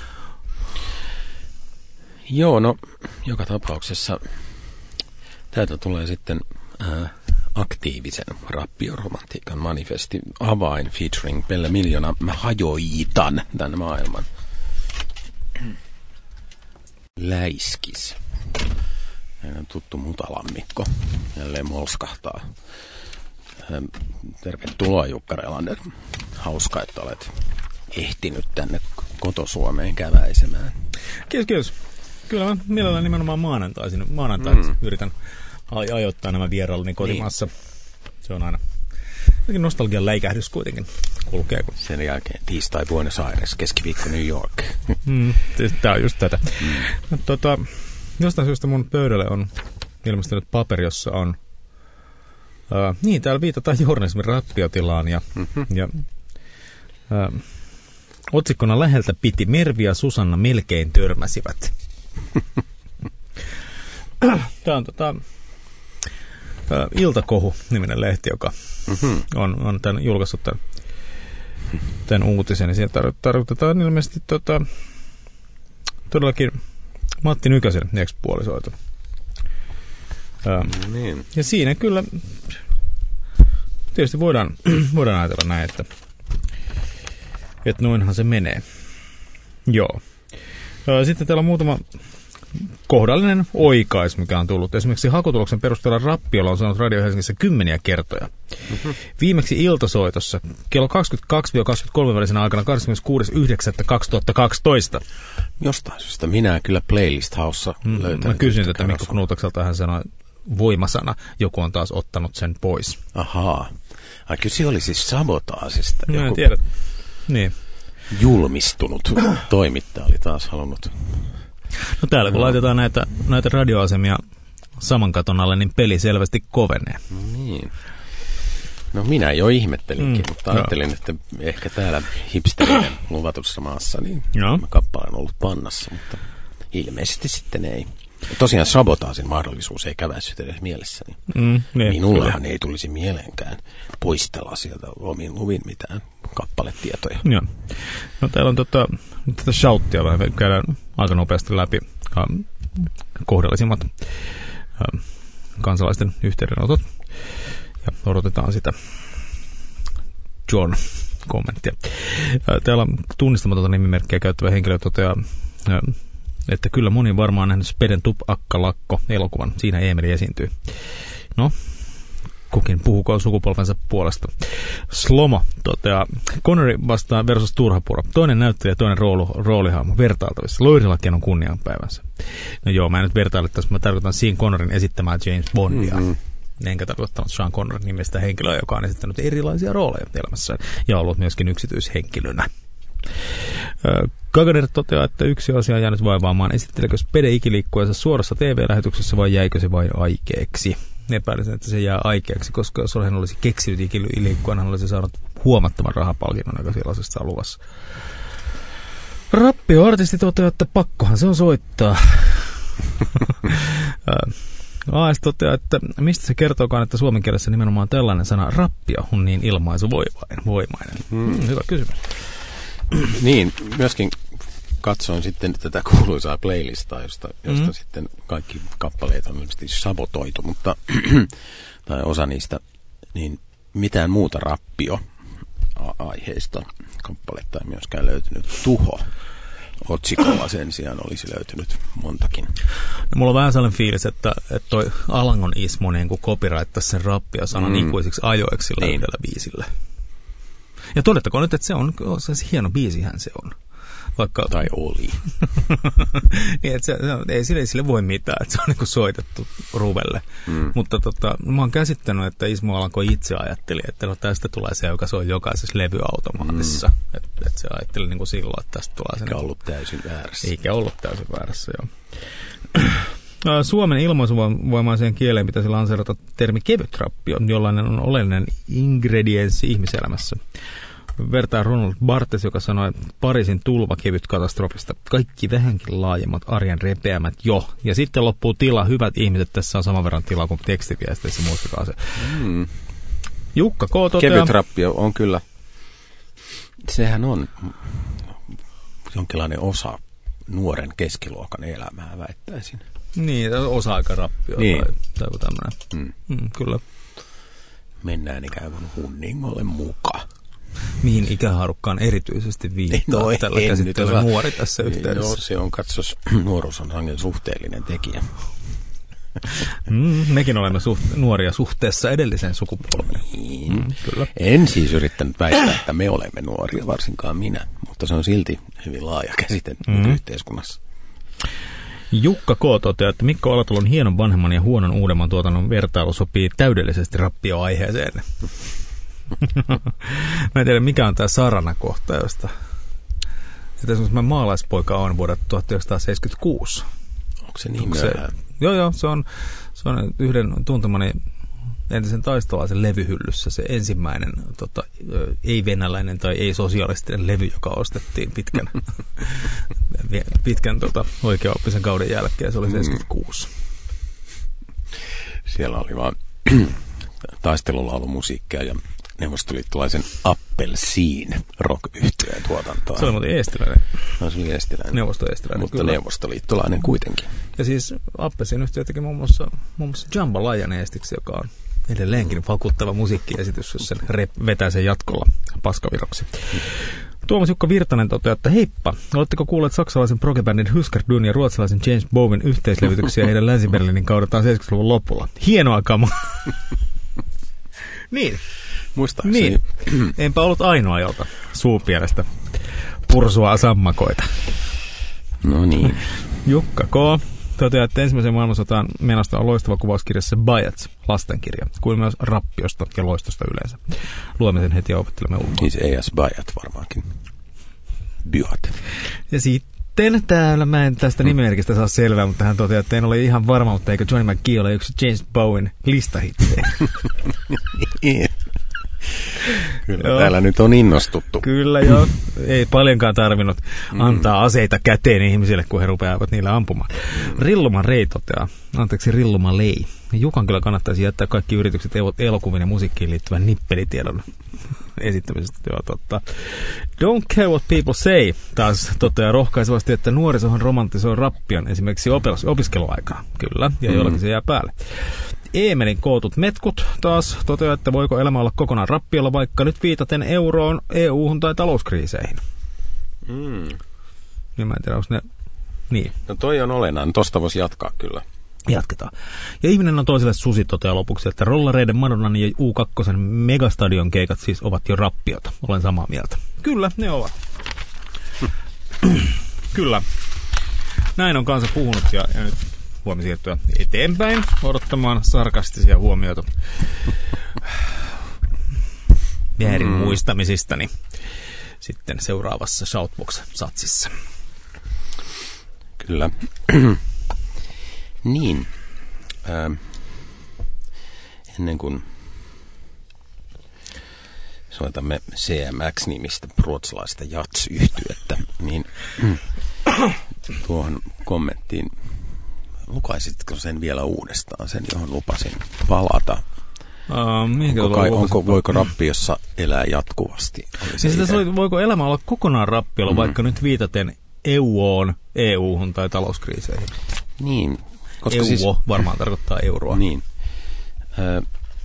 Joo, no joka tapauksessa täältä tulee sitten äh, aktiivisen rappioromantiikan manifesti Avain featuring Pelle Miljona. Mä hajoitan tämän maailman. Läiskis. Meidän tuttu Mutalammikko jälleen molskahtaa. Ähm, tervetuloa Jukka Relander. Hauska, että olet ehtinyt tänne koto-Suomeen käväisemään. Kiitos, kiitos. Kyllä mä mielellään nimenomaan maanantaisin. Maanantaisin mm. yritän ajoittaa nämä vierailuni kotimaassa. Niin. Se on aina jotenkin nostalgian läikähdys kuitenkin kulkee. Kun... Sen jälkeen tiistai Buenos Aires, keskiviikko New York. Mm, tää on just tätä. Mm. Tota, jostain syystä mun pöydälle on ilmestynyt paperi, jossa on... Uh, niin, täällä viitataan journalismin rappiotilaan ja... Mm-hmm. ja uh, otsikkona läheltä piti Mervi ja Susanna melkein törmäsivät. Tämä on tota, Iltakohu-niminen lehti, joka mm-hmm. on, on tämän, julkaissut tämän, tämän uutisen. Ja siellä tarkoitetaan ilmeisesti tota, todellakin Matti Nykäsen ex-puolisoita. No niin. Ja siinä kyllä tietysti voidaan, voidaan ajatella näin, että että noinhan se menee. Joo. Sitten täällä on muutama kohdallinen oikais, mikä on tullut. Esimerkiksi hakutuloksen perusteella Rappiolla on saanut Radio Helsingissä kymmeniä kertoja. Mm-hmm. Viimeksi iltasoitossa kello kaksikymmentäkaksi kaksikymmentäkolme välisenä aikana kahdeskymmeneskuudes yhdeksättä kaksituhattakaksitoista. Jostain syystä minä kyllä Playlist Housessa mm, löytänyt. Mä kysyin tätä Mikko Knuutakselta, hän sanoi voimasana. Joku on taas ottanut sen pois. Ahaa. Ai kyse oli siis sabotaasista. No, joku... en tiedä. Niin. Julmistunut toimittaja oli taas halunnut. No täällä kun no. laitetaan näitä, näitä radioasemia saman katon alle, niin peli selvästi kovenee. No niin. No minä jo ihmettelinkin, mm, mutta ajattelin, joo. että ehkä täällä hipsterien luvatussa maassa niin joo. kappale on ollut pannassa, mutta ilmeisesti sitten ei. Tosiaan sabotaasin mahdollisuus ei käväissyt edes mielessäni. Mm, niin, Minullahan kyllä. ei tulisi mieleenkään poistella sieltä omin luvin mitään kappaletietoja. Joo. No täällä on tota, tätä shouttia vähän käydään aika nopeasti läpi äh, kohdellisimmat äh, kansalaisten yhteydenotot. Ja odotetaan sitä John kommenttia. Äh, täällä on tunnistamatonta nimimerkkiä käyttävä henkilö toteaa, äh, että kyllä moni on varmaan nähnyt Speden Tup Akka Lakko elokuvan. Siinä Eemeli esiintyy. No, kukin puhukoon sukupolvensa puolesta. Slomo toteaa, Connery vastaan versus Turhapuro. Toinen näyttelijä ja toinen rooli, roolihahmo vertailtavissa. Loirillakin on kunnianpäivänsä. No joo, mä en nyt vertaile tässä, mä tarkoitan Sean Connerin esittämää James Bondia. Mm-hmm. Enkä tarkoittanut Sean Connerin nimestä henkilöä, joka on esittänyt erilaisia rooleja elämässään ja ollut myöskin yksityishenkilönä. Gaganer toteaa, että yksi asia on jäänyt vaivaamaan. Esittelekö Spede ikiliikkujansa suorassa T V-lähetyksessä vai jäikö se vain aikeeksi? Epäilisin, että se jää aikeeksi, koska jos hän olisi keksinyt ikiliikkujan, hän olisi saanut huomattavan rahapalkinnon, joka sellaisesta luvassa. Rappio-artisti toteaa, että pakkohan se on soittaa. A S toteaa, että mistä se kertookaan, että suomen kielessä nimenomaan tällainen sana rappio on niin ilmaisuvoimainen. Hmm. Hyvä kysymys. Niin, myöskin katsoin sitten tätä kuuluisaa playlistaa, josta, josta mm. sitten kaikki kappaleet on ilmeisesti sabotoitu, mutta tai osa niistä, niin mitään muuta rappio-aiheista kappaletta ei myöskään löytynyt. Tuho otsikolla sen sijaan olisi löytynyt montakin. No, mulla on vähän sellainen fiilis, että, että toi Alangon Ismo niin kuin copyrighttaisi sen rappio-sanan mm. ikuisiksi ajoiksi sillä niin. yhdellä biisillä. Ja todettakoon nyt, että se on, se on hieno biisihän se on. Vaikka... Tai oli. niin, että se, ei sille, sille voi mitään, että se on niin kuin soitettu ruvelle. Mm. Mutta tota, mä oon käsittänyt, että Ismo Alanko itse ajatteli, että no tästä tulee se, joka soi jokaisessa levyautomaatissa. Mm. Että et se ajatteli niin kuin silloin, että tästä tulee se... Eikä ollut täysin väärässä. Eikä ollut täysin väärässä, joo. Suomen ilmaisuvoimaiseen kieleen pitäisi lanseerata termi kevyt rappio, jollainen on oleellinen ingredienssi ihmiselämässä. Vertaa Ronald Barthes, joka sanoi, että Pariisin tulva kevyt katastrofista. Kaikki vähänkin laajemmat arjen repeämät jo. Ja sitten loppuu tila. Hyvät ihmiset, tässä on saman verran tilaa kuin tekstiviesteissä, muistakaa se. Mm. Jukka K. toteaa... Kevyt rappio on kyllä, sehän on jonkinlainen osa nuoren keskiluokan elämää, väittäisin. Niin, osa-aikarappio niin. tai, tai joku tämmöinen. Mm. Mm, kyllä. Mennään ikään kuin hunningolle mukaan. Mihin ikähaarukkaan erityisesti viittaa no, tällä käsitteellä nuori tässä yhteydessä? No, se on, katsos, nuoruus on sangen suhteellinen tekijä. Mm, mekin olemme suht, nuoria suhteessa edelliseen sukupolveen. Niin. Mm, kyllä. En siis yrittänyt väittää, että me olemme nuoria, varsinkaan minä, mutta se on silti hyvin laaja käsite mm. yhteiskunnassa. Jukka K. toteaa, että Mikko Alatalon hienon vanhemman ja huonon uudemman tuotannon vertailu sopii täydellisesti rappioaiheeseen. Mä en tiedä, mikä on tämä Sarana-kohta, josta... Että esimerkiksi mä maalaispoika on vuodelta tuhatyhdeksänsataaseitsemänkymmentäkuusi. Onko se niin myöhään? Joo, joo, se on, se on yhden tuntemani entisen taistolaisen levyhyllyssä se ensimmäinen tota, ei-venäläinen tai ei-sosialistinen levy, joka ostettiin pitkän, pitkän tota, oikeaoppisen kauden jälkeen. Se oli seitsemänkymmentäkuusi. Siellä oli vaan taistelulaulumusiikkia ja neuvostoliittolaisen Appelsiin rock-yhtyeen tuotantoa. Se oli muuten eestiläinen. No, se oli eestiläinen. Neuvosto-eestiläinen, mutta kyllä. Neuvostoliittolainen kuitenkin. Ja siis Appelsiin yhtiö teki muun muassa, muun muassa Jambalaya estiksi, joka on edelleenkin vakuuttava musiikkiesitys, jos sen rep- vetää sen jatkolla paskaviroksi. Tuomas Jukka Virtanen toteaa, että heippa, oletteko kuulleet saksalaisen progebändin Husker Dun ja ruotsalaisen James Bowen yhteislevytyksiä heidän Länsi-Berliinin kaudetaan seitsemänkymmentäluvun lopulla? Hienoa kama. Niin. Muistaakseni. Niin. Enpä ollut ainoa, jolta suupienestä pursua sammakoita. No niin. Jukka K. toteaa, että ensimmäisen maailmansotaan menosta on loistava kuvauskirjassa Bajats, lastenkirja, kuin myös rappiosta ja loistosta yleensä. Luemme sen heti ja opettelemme ulkoa. Siis E S Bajat varmaankin. Byat. Ja sitten täällä, mä en tästä nimenmerkistä saa selvää, mutta hän toteaa, että en ole ihan varma, mutta eikö Johnny McGee ole yksi James Bowen listahittejä? Kyllä täällä nyt on innostuttu. Kyllä joo. Ei paljonkaan tarvinnut antaa aseita käteen ihmisille, kun he rupeavat niillä ampumaan. Mm. Rilluma Rei toteaa, anteeksi Rilluma Lei. Jukan kyllä kannattaisi jättää kaikki yritykset elokuviin ja musiikkiin liittyvän nippelitiedon esittämisestä. Joo, totta. Don't care what people say taas toteaa rohkaisevasti, että nuorisohan romantisoi rappion esimerkiksi opis- opiskeluaikaa. Kyllä, ja mm. jollakin se jää päälle. Eemelin kootut metkut taas toteaa, että voiko elämä olla kokonaan rappiolla, vaikka nyt viitaten euroon, E U-hun tai talouskriiseihin. Mm. Niin mä en tiedä, onko ne... Niin. No toi on olennainen, tosta voisi jatkaa kyllä. Jatketaan. Ja ihminen on toiselle susi toteaa lopuksi, että rollareiden, Madonnan ja U kaksi megastadion keikat siis ovat jo rappiota. Olen samaa mieltä. Kyllä, ne ovat. Kyllä. Näin on kansa puhunut ja, ja nyt voimme siirtyä eteenpäin odottamaan sarkastisia huomioita väärin mm. muistamisistani sitten seuraavassa Shoutbox-satsissa. Kyllä. Niin. Ää, ennen kuin soitamme C M X-nimistä ruotsalaista jats-yhtyettä, niin tuohon kommenttiin lukaisitko sen vielä uudestaan, sen johon lupasin palata? Uh, onko, kai, onko, voiko rappiossa elää jatkuvasti? Siis oli, voiko elämä olla kokonaan rappiolla, mm. vaikka nyt viitaten E U-on, E U-hun tai talouskriiseihin? Niin. Koska E U siis, varmaan tarkoittaa euroa. Niin. Ö,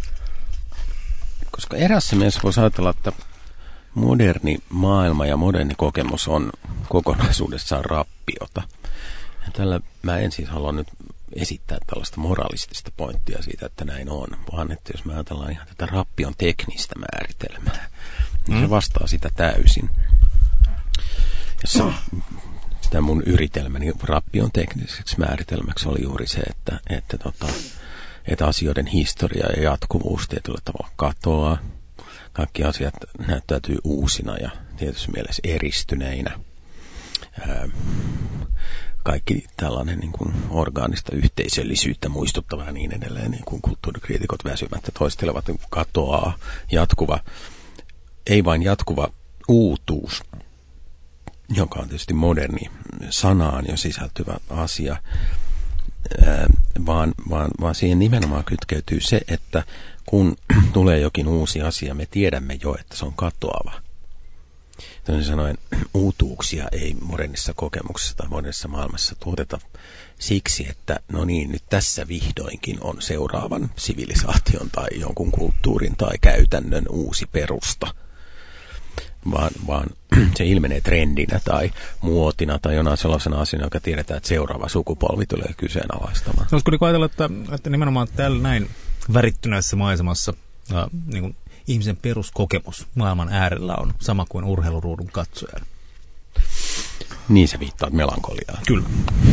koska erässä mielessä voisi ajatella, että moderni maailma ja moderni kokemus on kokonaisuudessaan rappiota. Ja tällä mä en siis halua nyt esittää tällaista moralistista pointtia siitä, että näin on, vaan että jos me ajatellaan ihan tätä rappion teknistä määritelmää, niin mm. se vastaa sitä täysin. Jossa tämä mun yritelmäni rappion tekniseksi määritelmäksi oli juuri se, että, että, tota, että asioiden historia ja jatkuvuus tietyllä tavalla katoaa. Kaikki asiat näyttäytyy uusina ja tietysti mielessä eristyneinä. Ää, kaikki tällainen niin kuin orgaanista yhteisöllisyyttä muistuttava ja niin edelleen, niin kuin kulttuurikriitikot väsymättä toistelevat, niin katoaa jatkuva, ei vain jatkuva uutuus, joka on tietysti moderni sanaan jo sisältyvä asia, ää, vaan, vaan, vaan siihen nimenomaan kytkeytyy se, että kun tulee jokin uusi asia, me tiedämme jo, että se on katoava. Toisin sanoen, uutuuksia ei modernissa kokemuksessa tai modernissa maailmassa tuoteta siksi, että no niin, nyt tässä vihdoinkin on seuraavan sivilisaation tai jonkun kulttuurin tai käytännön uusi perusta. Vaan, vaan se ilmenee trendinä tai muotina tai jonain sellaisena asiana, joka tiedetään, että seuraava sukupolvi tulee kyseenalaistamaan. Olisiko niin ajatella, että, että nimenomaan täällä näin värittyneessä maisemassa äh, niin kuin ihmisen peruskokemus maailman äärellä on sama kuin urheiluruudun katsojan? Niin se viittaa melankoliaan. Kyllä.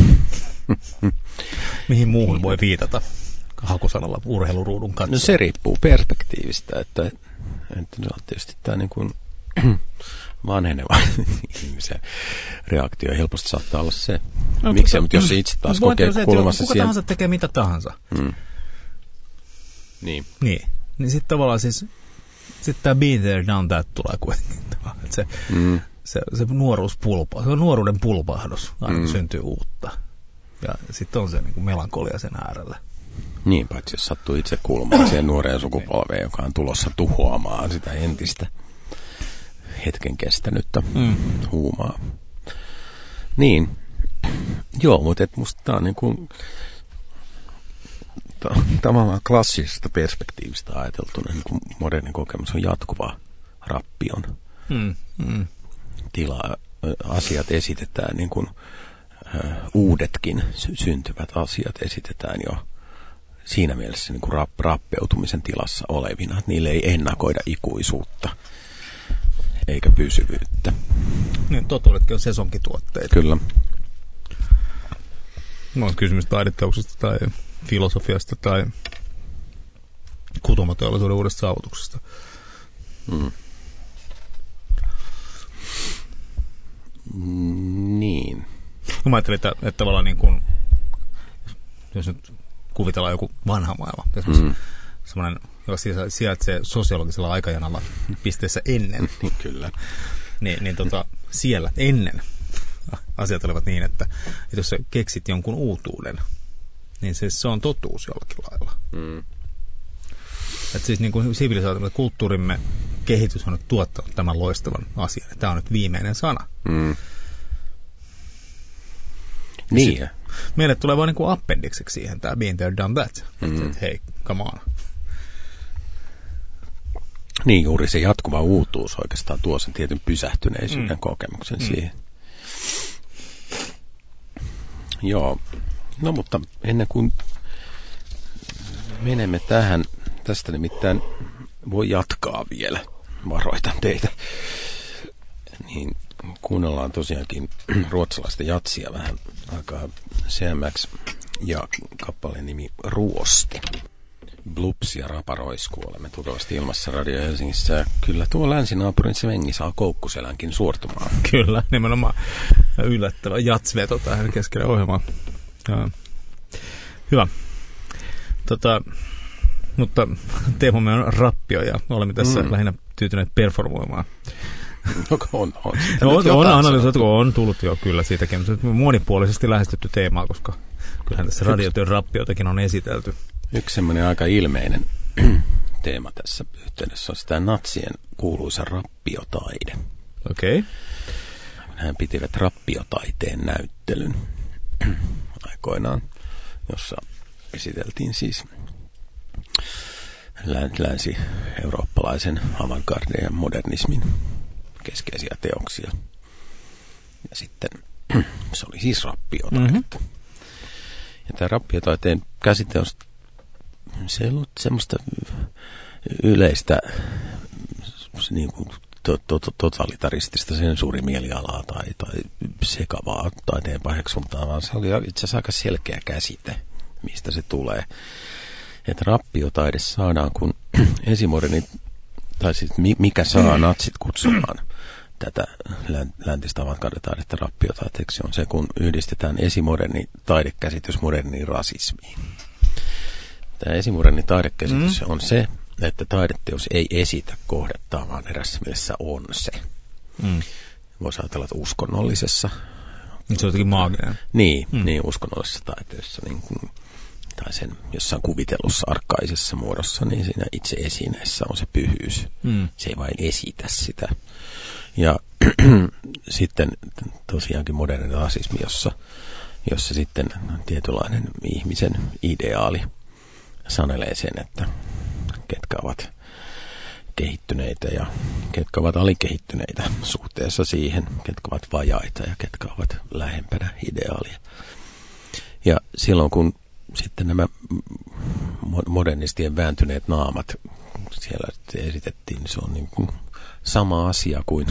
Mihin muuhun voi viitata hakusanalla urheiluruudun katsojan? No se riippuu perspektiivistä, että, että se on tietysti tämä niin kuin vanheneva ihmisen reaktio helposti saattaa olla se. No, miksi, mutta jos itse taas kokee kuulumassa kuka siihen... tahansa tekee mitä tahansa. Hmm. Niin. Niin. Niin sitten tavallaan siis, sitten tämä Been There, Done That tulee kuitenkin. Se, mm. se, se nuoruus pulpa, se on nuoruuden pulpahdus, aina mm. syntyy uutta. Ja sitten on se niin kuin melankolia sen äärellä. Niin, paitsi jos sattuu itse kuulumaan siihen nuoreen sukupolveen, joka on tulossa tuhoamaan sitä entistä hetken kestänyttä mm. huumaa. Niin. Joo, mutta et musta tää on niin kuin tavallaan klassisesta perspektiivistä ajateltuna, niin kuin moderni kokemus on jatkuva rappion mm, mm. tila. Asiat esitetään, niin kuin ö, uudetkin syntyvät asiat esitetään jo siinä mielessä niin kuin rap, rappeutumisen tilassa olevina. Niille ei ennakoida ikuisuutta eikä pysyvyyttä. Niin, totuudetkin on sesonkituotteita. Kyllä. No, on kysymys taideteoksesta tai filosofiasta tai kutomateollisuuden uudesta saavutuksesta. Mm. Niin. No, mä ajattelin, että, että tavallaan niin kuin, jos nyt kuvitellaan joku vanha maailma, esimerkiksi mm. semmoinen joka sijaitsee sosiologisella aikajanalla pisteessä ennen. Kyllä. Niin, niin tota, siellä ennen asiat olivat niin, että, että jos sä keksit jonkun uutuuden, niin se, se on totuus jollakin lailla. Mm. Että siis niin kuin sivilisaatiomme, kulttuurimme kehitys on nyt tuottanut tämän loistavan asian. Tämä on nyt viimeinen sana. Mm. Niin. Meille tulee vain niin kuin appendikseksi siihen tämä been there, done that. Mm. Että hei, come on. Niin, juuri se jatkuva uutuus oikeastaan tuo sen tietyn pysähtyneisyyden mm. kokemuksen mm. siihen. Joo. No mutta ennen kuin menemme tähän, tästä nimittäin voi jatkaa vielä, varoitan teitä, niin kuunnellaan tosiaankin ruotsalaista jatsia vähän aikaa C M X ja kappaleen nimi Ruosti. Blups ja raparoisku, olemme turvallisesti ilmassa Radio Helsingissä. Kyllä tuo länsinaapurin Svengi saa koukkuselänkin suortumaan. Kyllä, nimenomaan yllättävä jatsveto tähän keskelle ohjelmaan. Ja, hyvä. Tota, mutta teemamme on rappio ja olemme tässä mm. lähinnä tyytyneet performoimaan. No, on, on. on, on analysoitu, on tullut jo kyllä siitäkin. Monipuolisesti lähestytty teemaa, koska kyllähän tässä radiotyön rappiotakin on esitelty. Yksi semmoinen aika ilmeinen teema tässä yhteydessä on sitä natsien kuuluisa rappiotaide. Okei. Okay. Hän pitivät rappiotaiteen näyttelyn aikoinaan, jossa esiteltiin siis länsi-eurooppalaisen avantgardin ja modernismin keskeisiä teoksia. Ja sitten se oli siis rappiotaidetta. Mm-hmm. Ja tämä rappiotaiteen käsite on, se ei ollut semmoista yleistä niin kuin to, to, to, totalitaristista sensuurimielialaa tai, tai sekavaa taiteen paheksuntaa, vaan se oli itse asiassa aika selkeä käsite, mistä se tulee. Että rappiotaide saadaan, kun esimoderni, tai siis mikä saa natsit kutsumaan tätä läntistä avantgardetaidetta rappiotaiteeksi, on se, kun yhdistetään esimoderni taidekäsitys moderniin rasismiin. Tämä esimoderni taidekäsitys mm. on se, että taideteos ei esitä kohdettaan, vaan erässä mielessä on se. Mm. Voisi ajatella, että uskonnollisessa. Se on jotenkin maaginen. Niin, mm. niin uskonnollisessa taiteessa, niin kuin, tai sen jossain kuvitellussa arkaisessa muodossa, niin siinä itse esineessä on se pyhyys. Mm. Se ei vain esitä sitä. Ja sitten tosiaankin moderni rasismi, jossa, jossa sitten tietynlainen ihmisen ideaali sanelee sen, että ketkä ovat kehittyneitä ja ketkä ovat alikehittyneitä suhteessa siihen, ketkä ovat vajaita ja ketkä ovat lähempänä ideaalia. Ja silloin kun sitten nämä modernistien vääntyneet naamat siellä esitettiin, niin se on niin kuin sama asia kuin,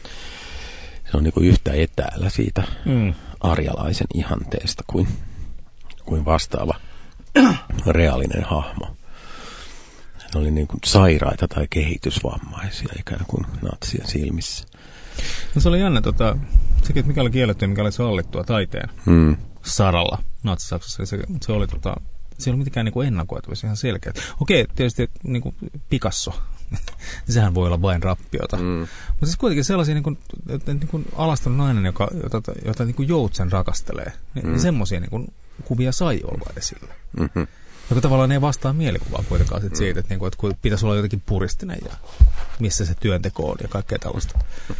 se on niin kuin yhtä etäällä siitä mm. arjalaisen ihanteesta kuin, kuin vastaava reaalinen hahmo. Se oli niin kuin sairaita tai kehitysvammaisia ikään kuin natsien silmissä. No se oli jännä, tota, sekin, mikä oli kielletty ja mikä oli sallittua taiteen mm. saralla Natsi-Saksassa. Se, se oli tota, se ei ollut mitenkään niin kuin ennakoitavissa ihan selkeä. Okei, tietysti niin kuin Picasso, sehän voi olla vain rappiota. Mm. Mutta siis kuitenkin sellaisia niin kuin, että, niin kuin alaston nainen, joka, jota, jota niin kuin joutsen rakastelee, niin mm. semmoisia niin kuin kuvia sai olla esillä. Mm-hmm. Joka tavallaan ei vastaa mielikuvaa kuitenkaan sit siitä, että, niin kuin, että pitäisi olla jotenkin puristinen ja missä se työnteko on ja kaikkea tällaista.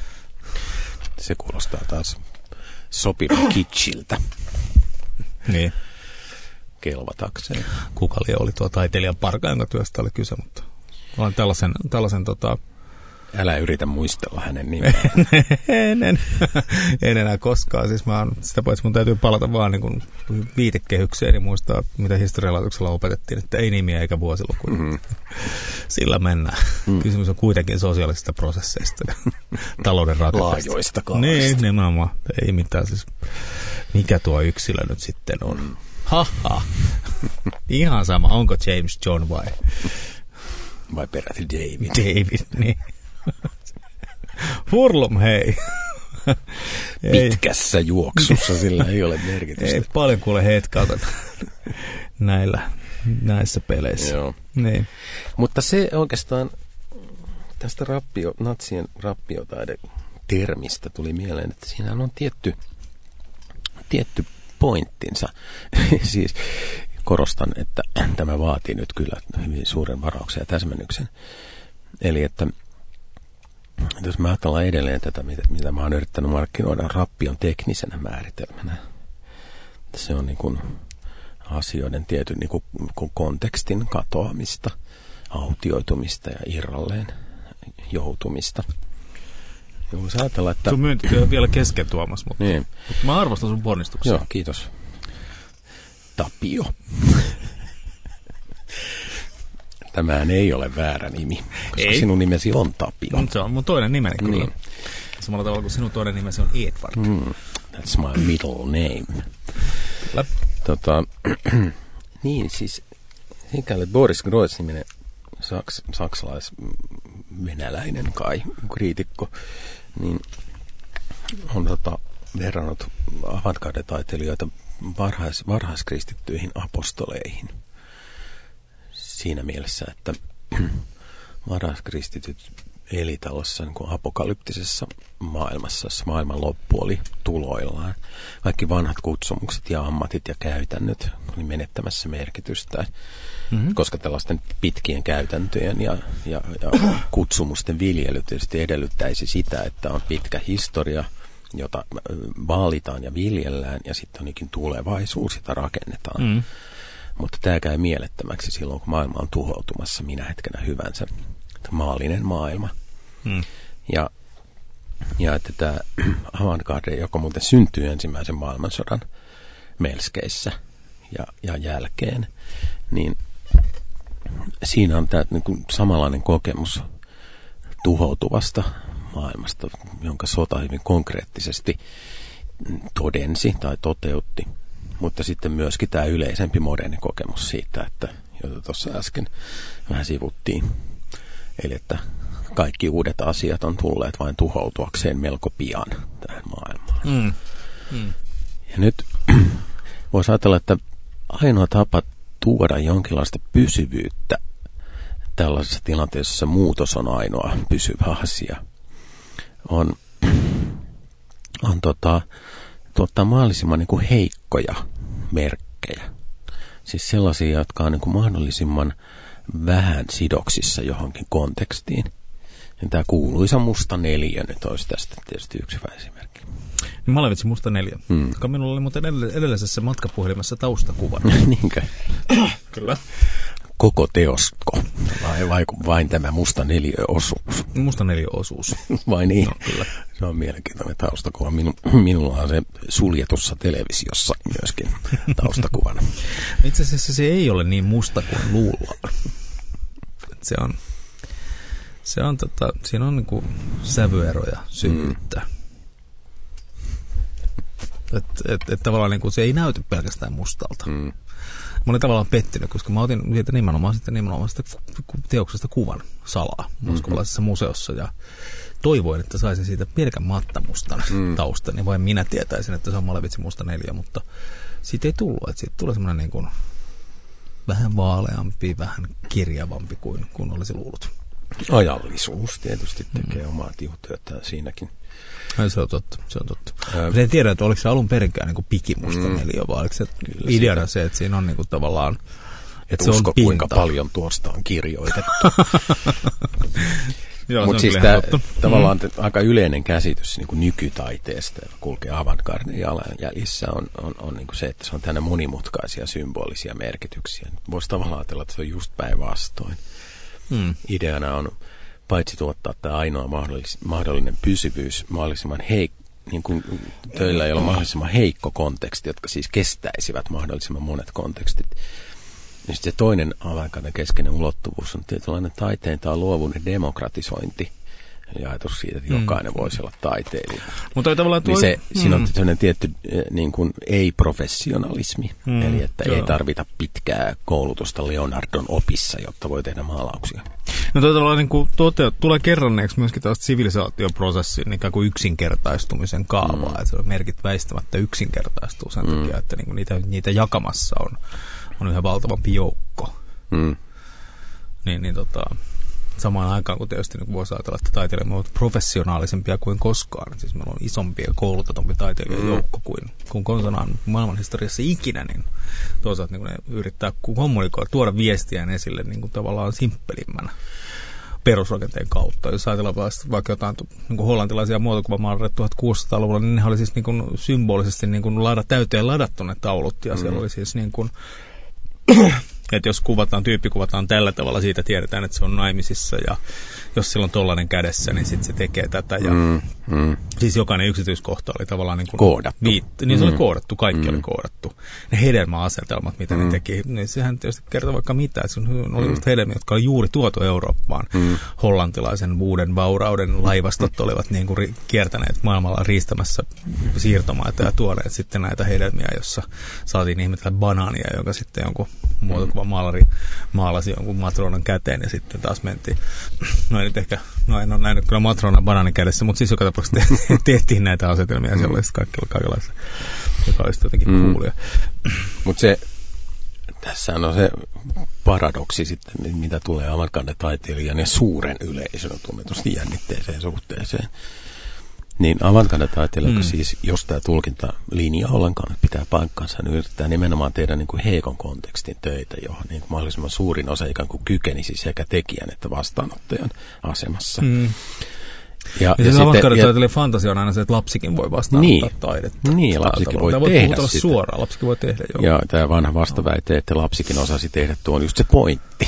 Se kuulostaa taas sopivan kitschiltä. Niin. Kelvatakseen. Kuka oli tuo taiteilijan parka, jonka työstä oli kyse, mutta olen tällaisen, tällaisen tota... Älä yritä muistella hänen nimeään. en, en, en enää koskaan. Siis mä oon, sitä paitsi mun täytyy palata vaan niin kuin viitekehykseen ja muistaa, mitä historialaitoksella opetettiin, että ei nimiä eikä vuosilukuja. Mm-hmm. Sillä mennään. Mm. Kysymys on kuitenkin sosiaalisista prosesseista ja talouden rakenteista. Laajoista kaavista. Niin, nimenomaan. Ei mitään. Siis, mikä tuo yksilö nyt sitten on? Mm. Haha. Ihan sama, onko James John vai? Vai peräti David. David, niin. Hurlum, hei. Pitkässä juoksussa sillä ei ole merkitystä. Ei paljon kuule hetkauta näillä näissä peleissä. Joo. Niin. Mutta se oikeastaan tästä rappio, natsien rappiotaide-termistä tuli mieleen, että siinä on tietty, tietty pointtinsa. Siis korostan, että tämä vaatii nyt kyllä hyvin suuren varauksen ja täsmennyksen. Eli että jos me ajatellaan edelleen tätä, mitä, mitä mä oon yrittänyt markkinoida rappion teknisenä määritelmänä, se on niin kuin asioiden tietyn niin kuin, kuin kontekstin katoamista, autioitumista ja irralleen joutumista. Ja voisi ajatella, että... Sun myyntityö on vielä kesken, Tuomas, mutta, niin. mutta mä arvostan sun ponnistuksia. Joo, kiitos. Tapio. Tämähän ei ole väärä nimi, koska ei. Sinun nimesi on Tapio. Se on mun toinen nimeni kyllä. Niin. Samalla tavalla kuin sinun toinen nimesi on Edward. Mm, that's my middle name. Kyllä. Tota, niin, siis sikäli Boris Groys-niminen saks, saksalais-venäläinen kai kriitikko, niin on tota, verrannut avantgarde-taiteilijoita varhais, varhaiskristittyihin apostoleihin. Siinä mielessä, että varhaiskristityt eli tällaisessa niin kuin apokalyptisessa maailmassa, jossa maailman loppu oli tuloillaan. Kaikki vanhat kutsumukset ja ammatit ja käytännöt oli menettämässä merkitystään, mm-hmm. koska tällaisten pitkien käytäntöjen ja, ja, ja kutsumusten viljely tietysti edellyttäisi sitä, että on pitkä historia, jota vaalitaan ja viljellään, ja sitten on ikin tulevaisuus, jota rakennetaan. Mm. Mutta tämä käy mielettömäksi silloin, kun maailma on tuhoutumassa minä hetkenä hyvänsä. Maallinen maailma. Mm. Ja, ja että tämä avantgarde, joka muuten syntyy ensimmäisen maailmansodan melskeissä ja, ja jälkeen, niin siinä on tämä niin kuin samanlainen kokemus tuhoutuvasta maailmasta, jonka sota hyvin konkreettisesti todensi tai toteutti. Mutta sitten myöskin tämä yleisempi moderni kokemus siitä, että jota tuossa äsken vähän sivuttiin. Eli että kaikki uudet asiat on tulleet vain tuhoutuakseen melko pian tähän maailmaan. Mm. Mm. Ja nyt voisi ajatella, että ainoa tapa tuoda jonkinlaista pysyvyyttä tällaisessa tilanteessa, jossa muutos on ainoa pysyvä asia, on, on tota, tuottaa mahdollisimman niin kuin heikkoja merkkejä. Siis sellaisia, jotka on niin kuin mahdollisimman vähän sidoksissa johonkin kontekstiin. Ja tämä kuuluisa musta neljä nyt olisi tästä tietysti yksi hyvä esimerkki. Niin Malevitsin musta neljä, hmm. joka minulla oli muuten edellisessä matkapuhelimessa taustakuvana. Niinkö? Kyllä. Koko teosko? Vai, vai vain tämä musta neljä-osuus? Musta neljä-osuus. Vai niin? No, kyllä. Se on mielenkiintoinen taustakuva. Minu, minulla on se suljetussa televisiossa myöskin taustakuvana. Itse asiassa se ei ole niin musta kuin luullaan. Se on, se on tota, siinä on niinku sävyeroja, syvyyttä. Mm. Että et, et tavallaan niinku se ei näytä pelkästään mustalta. Mm. Mä olin tavallaan pettynyt, koska mä otin siitä nimenomaan, sitten nimenomaan sitä teoksesta kuvan salaa moskovalaisessa mm-hmm. museossa ja toivoin, että saisin siitä pelkän mattamustan mm. taustan, niin vain minä tietäisin, että se on Malevitsin musta neljä, mutta siitä ei tullut, että siitä tuli semmoinen niin kuin vähän vaaleampi, vähän kirjavampi kuin, kuin olisi luullut. Ajallisuus tietysti tekee mm. omaa tiutyötään siinäkin. Ai, se on totta, se on totta. Ää... En tiedä, että oliko se alun perinkään niin kuin pikimusta mm. neljä, vai oliko se kyllä ideana siitä se, että siinä on niin kuin tavallaan, että et se usko, on pinta. Kuinka paljon tuosta on kirjoitettu. Mutta siis tämä tavallaan mm. aika yleinen käsitys niin kuin nykytaiteesta, joka kulkee avantgarden jalanjäljissä, on, on, on niin kuin se, että se on tänne monimutkaisia symbolisia merkityksiä. Voisi tavallaan ajatella, että se on just päinvastoin. Mm. Ideana on paitsi tuottaa tämä ainoa mahdollis, mahdollinen pysyvyys mahdollisimman heikko, niin kuin töillä ei ole mahdollisimman heikko konteksti, jotka siis kestäisivät mahdollisimman monet kontekstit. Ja sitten se toinen avantgarden keskeinen ulottuvuus on tietynlainen taiteen tai luovuuden demokratisointi. Eli ajatus siitä, että jokainen mm. voisi olla taiteilija. Mutta tavallaan tuo... Niin se, mm. siinä on sellainen tietty niin kuin ei-professionalismi. Mm. Eli että Joo. ei tarvita pitkää koulutusta Leonardon opissa, jotta voi tehdä maalauksia. No tavallaan niin kuin tote, tulee kerranneeksi myöskin tällaista sivilisaatioprosessin ikään kuin yksinkertaistumisen kaavaa. Mm. Että merkit väistämättä yksinkertaistuu sen mm. takia, että niin kuin niitä, niitä jakamassa on, on yhä valtavampi joukko. Mm. Niin, niin tota, samaan aikaan, kun tietysti niin voisi ajatella, että taiteilijat ovat professionaalisempia kuin koskaan. Siis meillä on isompi ja koulutetumpi taiteilijajoukko mm. kuin, kuin konsanaan maailmanhistoriassa ikinä, niin toisaalta niin ne yrittää kommunikoida, tuoda viestiään esille niin kuin tavallaan simppelimmän perusrakenteen kautta. Jos ajatellaan vaikka jotain niin kuin hollantilaisia muotokuvamaaleja tuhatkuusisataaluvulla, niin ne oli siis niin kuin symbolisesti niin kuin lada, täyteen ladattu ne taulut, ja mm. siellä oli siis niin kuin että jos kuvataan, tyyppi kuvataan tällä tavalla, siitä tiedetään, että se on naimisissa, ja jos sillä on tollainen kädessä, niin sitten se tekee tätä. Ja mm, mm. Siis jokainen yksityiskohta oli tavallaan niin kuin koodattu. Viitt, niin se mm. oli koodattu, kaikki mm. oli koodattu. Ne hedelmäasetelmat, mitä mm. ne teki, niin sehän tietysti kertoo vaikka mitä. Se oli just hedelmiä, jotka oli juuri tuotu Eurooppaan. Mm. Hollantilaisen uuden vaurauden laivastot olivat niin kuin kiertäneet maailmalla riistämässä siirtomaita ja tuoneet sitten näitä hedelmiä, jossa saatiin ihmetellä banaania, joka sitten jonkun muotokuva maalari maalasi jonkun matronan käteen ja sitten taas mentiin. No ei nyt ehkä, no en ole nähnyt kyllä matronan banaanin kädessä, mutta siis joka tapauksessa te- tehtiin näitä asetelmia, siellä oli kaikki kaikenlaista, joka olisi jotenkin mm. coolia. Mutta se, tässä on se paradoksi sitten, mitä tulee avantgarde-taiteilijan ja suuren yleisön tunnetusti jännitteeseen suhteeseen. Niin avantgarde-taiteilija, mm. siis jos tämä tulkintalinja ollenkaan pitää paikkansa, niin yrittää nimenomaan tehdä niin kuin heikon kontekstin töitä, johon niin kuin mahdollisimman suurin osa ikään kuin kykenisi sekä tekijän että vastaanottajan asemassa. Mm. Ja, ja, ja se avantgarde-taiteilijan fantasia on aina se, että lapsikin voi vastaanottaa niin, taidetta. Niin, lapsikin voi tämä tehdä voi sitä. Suoraan, lapsikin voi tehdä. Joo. Ja tämä vanha vastaväite, että lapsikin osasi tehdä, tuo on just se pointti.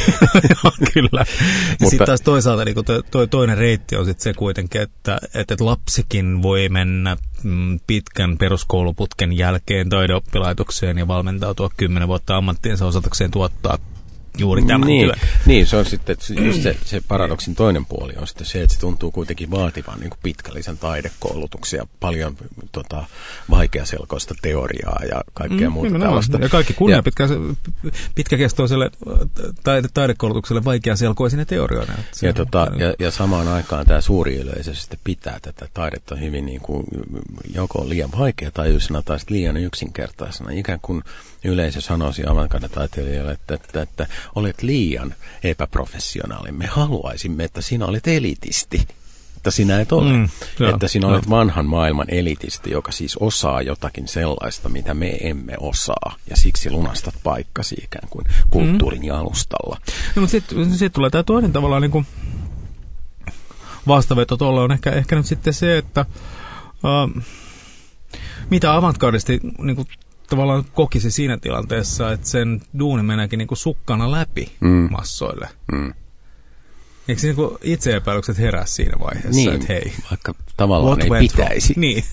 Kyllä. Ja sitten taas toisaalta niin to, to, toinen reitti on sitten se kuitenkin, että, että lapsikin voi mennä mm, pitkän peruskouluputken jälkeen taideoppilaitokseen ja valmentautua kymmenen vuotta ammattiensa osatakseen tuottaa juuri tämän niin, työn. Niin, se on sitten just se, se paradoksin toinen puoli on sitten se, että se tuntuu kuitenkin vaativan niin kuin pitkällisen taidekoulutuksen ja paljon tota, vaikeaselkoista teoriaa ja kaikkea mm, muuta tällaista. Ja kaikki kunnia ja, pitkä, pitkäkestoiselle taide, taidekoulutukselle vaikeaselkoisine teorioina. Ja, on, tota, ja, ja samaan aikaan tämä suuri yleisö sitten pitää tätä taidetta hyvin niin kuin joko liian vaikeatajuisena tai sitten liian yksinkertaisena. Ikään kuin yleisö sanoisi avantgarde-taiteilijalle, että, että, että olet liian epäprofessionaali. Me haluaisimme, että sinä olet elitisti. Että sinä et ole. Mm, joo, että sinä joo. olet vanhan maailman elitisti, joka siis osaa jotakin sellaista, mitä me emme osaa. Ja siksi lunastat paikkasi ikään kuin kulttuurin mm. jalustalla. No, mutta sitten sit tulee tämä toinen tavallaan niin kuin vastaveto tuolle on ehkä, ehkä nyt sitten se, että uh, mitä avantgardisti niin kuin tavallaan kokisi siinä tilanteessa, että sen duuni meneekin niin kuin sukkana läpi mm. massoille. Mm. Eikö se niin itse-epäilykset herää siinä vaiheessa, niin, että hei, vaikka tavallaan ei pitäisi. Niin.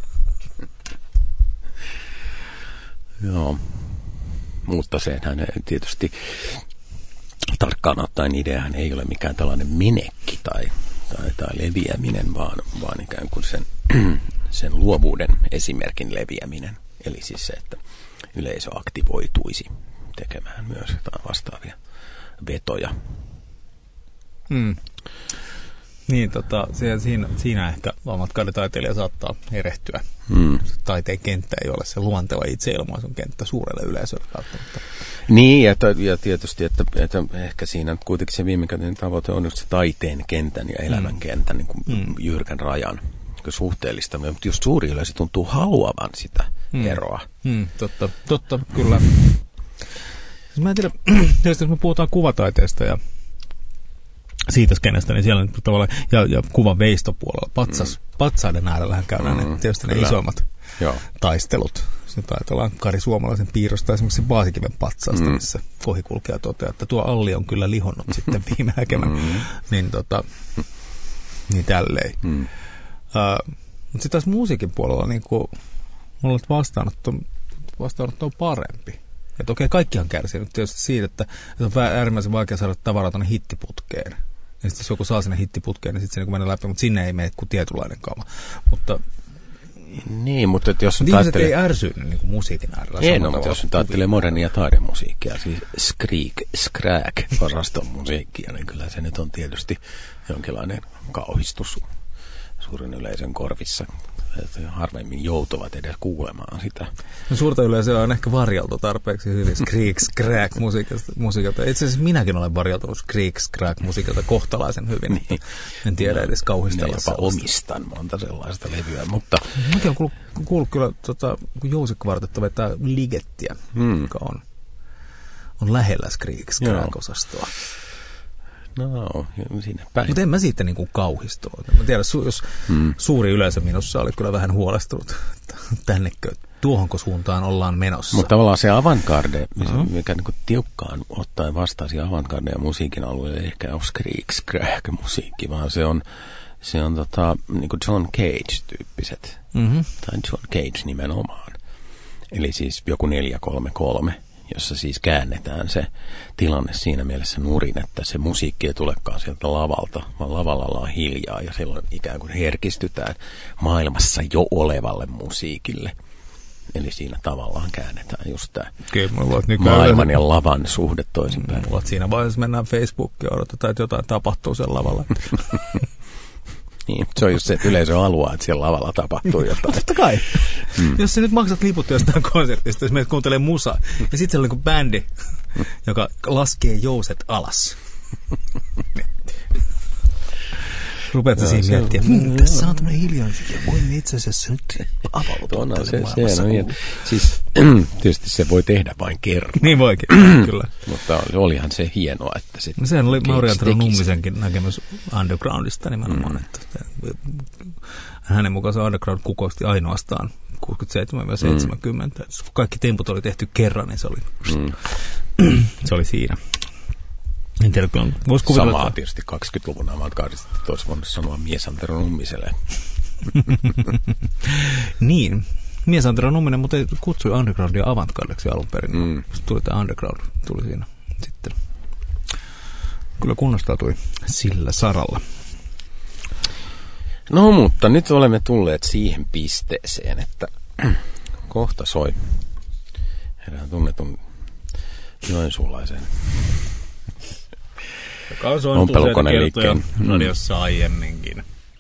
Joo, mutta sehän tietysti tarkkaan ottaen ideahan ei ole mikään tällainen menekki tai, tai, tai leviäminen, vaan, vaan ikään kuin sen, sen luovuuden esimerkin leviäminen. Eli siis se, että yleisö aktivoituisi tekemään myös vastaavia vetoja. Mm. Niin, tota, siinä, siinä ehkä avantgarde-taiteilija saattaa erehtyä. Mm. Taiteen kenttä ei ole se luonteva itseilmaisun kenttä suurelle yleisölle välttämättä. Niin, ja, ja tietysti, että, että ehkä siinä kuitenkin se viimekäinen tavoite on just se taiteen kentän ja elämän mm. kentän niin kuin mm. jyrkän rajan suhteellistaminen, mutta just suuri yleisö tuntuu haluavan sitä mm. eroa. Mm, totta, totta, kyllä. Siis mä en tiedä, jos me puhutaan kuvataiteesta ja siitä skenestä, niin siellä on tavallaan, ja, ja kuvan veistopuolella, patsas, mm. patsaiden äärellähän käydään mm, ne, tietysti kyllä. ne isommat Joo. taistelut. Nyt ajatellaan Kari Suomalaisen piirrosta esimerkiksi Paasikiven patsaasta, mm. missä kohikulkija toteaa, että tuo Alli on kyllä lihonnut sitten viime näkemään. Mm. Niin, tota, niin tälleen. Mm. Uh, mutta sitten taas musiikin puolella niin kuin, mulla on vastaanotto, vastaanotto on parempi. Että okei, kaikkihan kärsinyt tietysti siitä, että, että on äärimmäisen vaikea saada tavaraa tuonne hittiputkeen. Ja sitten jos joku saa sinne hittiputkeen, niin sitten se niin menee läpi, mutta sinne ei mene kuin tietynlainen kaava. Mutta niin, mutta jos ihmiset ajattelee, ei ärsynyt niin kuin musiikin äärellä. Ei, no, mutta jos nyt ajattelee modernia taidemusiikkia, siis Skrik, Skräk osaston musiikkia, niin kyllä se nyt on tietysti jonkinlainen kauhistus suurin yleisön korvissa. harvemmin joutuvat edes kuulemaan sitä. No, suurta yleisöä on ehkä varjeltu tarpeeksi hyvin Skreek Skräk musiikilta. Itse asiassa minäkin olen varjeltunut Skreek Skräk musiikilta kohtalaisen hyvin. Niin. En tiedä edes kauhistella jopa sellaista. Omistan monta sellaista levyä, mutta... Mäkin olen kuullut, kuullut kyllä, tota, kun Jousikvartetto vetää Ligettiä, hmm. joka on, on lähellä Skreek Skräk-osastoa. No, sinne päin. Mutta en mä siitä niinku kauhistu. Mä tiedän, jos hmm. suuri yleisö minussa oli kyllä vähän huolestunut, että tännekö, tuohonko suuntaan ollaan menossa. Mutta tavallaan se avantgarde, uh-huh. mikä niinku tiukkaan ottaen vastaisi avantgarde ja musiikin alueelle, ei ehkä ole Skreek Skräk musiikki, vaan se on, se on tota, niinku John Cage-tyyppiset. Mm-hmm. Tai John Cage nimenomaan. Eli siis joku neljä kolme kolme. Jossa siis käännetään se tilanne siinä mielessä nurin, että se musiikki ei tulekaan sieltä lavalta, vaan lavalla ollaan hiljaa ja silloin ikään kuin herkistytään maailmassa jo olevalle musiikille. Eli siinä tavallaan käännetään just tämä maailman ja lavan suhde toisinpäin. Mulla siinä vaiheessa mennään Facebookiin ja odotetaan, että jotain tapahtuu sen lavalla. Niin, se on just se, että yleisö haluaa, että siellä lavalla tapahtuu jotain. Totta kai. Mm. Jos sä nyt maksat liput jostain konsertista, jos meidät kuuntelee musaa, ja sitten siellä on niin bändi, joka laskee jouset alas. Rupeat sä siinä miettiä, mmm, tässä on tämmöinen hiljaisuus, ja voimme itse asiassa nyt avauttaa tälle se, maailmassa. Se, no, niin, siis tietysti se voi tehdä vain kerran. Niin voikin, kyllä. Mutta olihan se hienoa, että sitten... No, sehän oli Mauri Antero Nummisenkin näkemys undergroundista nimenomaan, mm. että hänen mukaansa underground kukoisti ainoastaan kuusikymmentäseitsemän seitsemänkymmentä. Mm. Kun kaikki temput oli tehty kerran, niin se oli, mm. se oli siinä. En tiedä, kyllä voisi kuvitella. Samaa tietysti kaksikymmentäluvun avantgardista, että olisi voinut sanoa mies Antero Nummiselle. Niin, mies Antero Numminen, mutta kutsui undergroundia avantgardeksi alun perin. Mm. Sitten tuli tämä underground, tuli siinä sitten. Kyllä kunnostautui sillä saralla. No, mutta nyt olemme tulleet siihen pisteeseen, että kohta soi erään tunnetun joensuulaisen joka on soinut useita kertoja radiossa aiemminkin.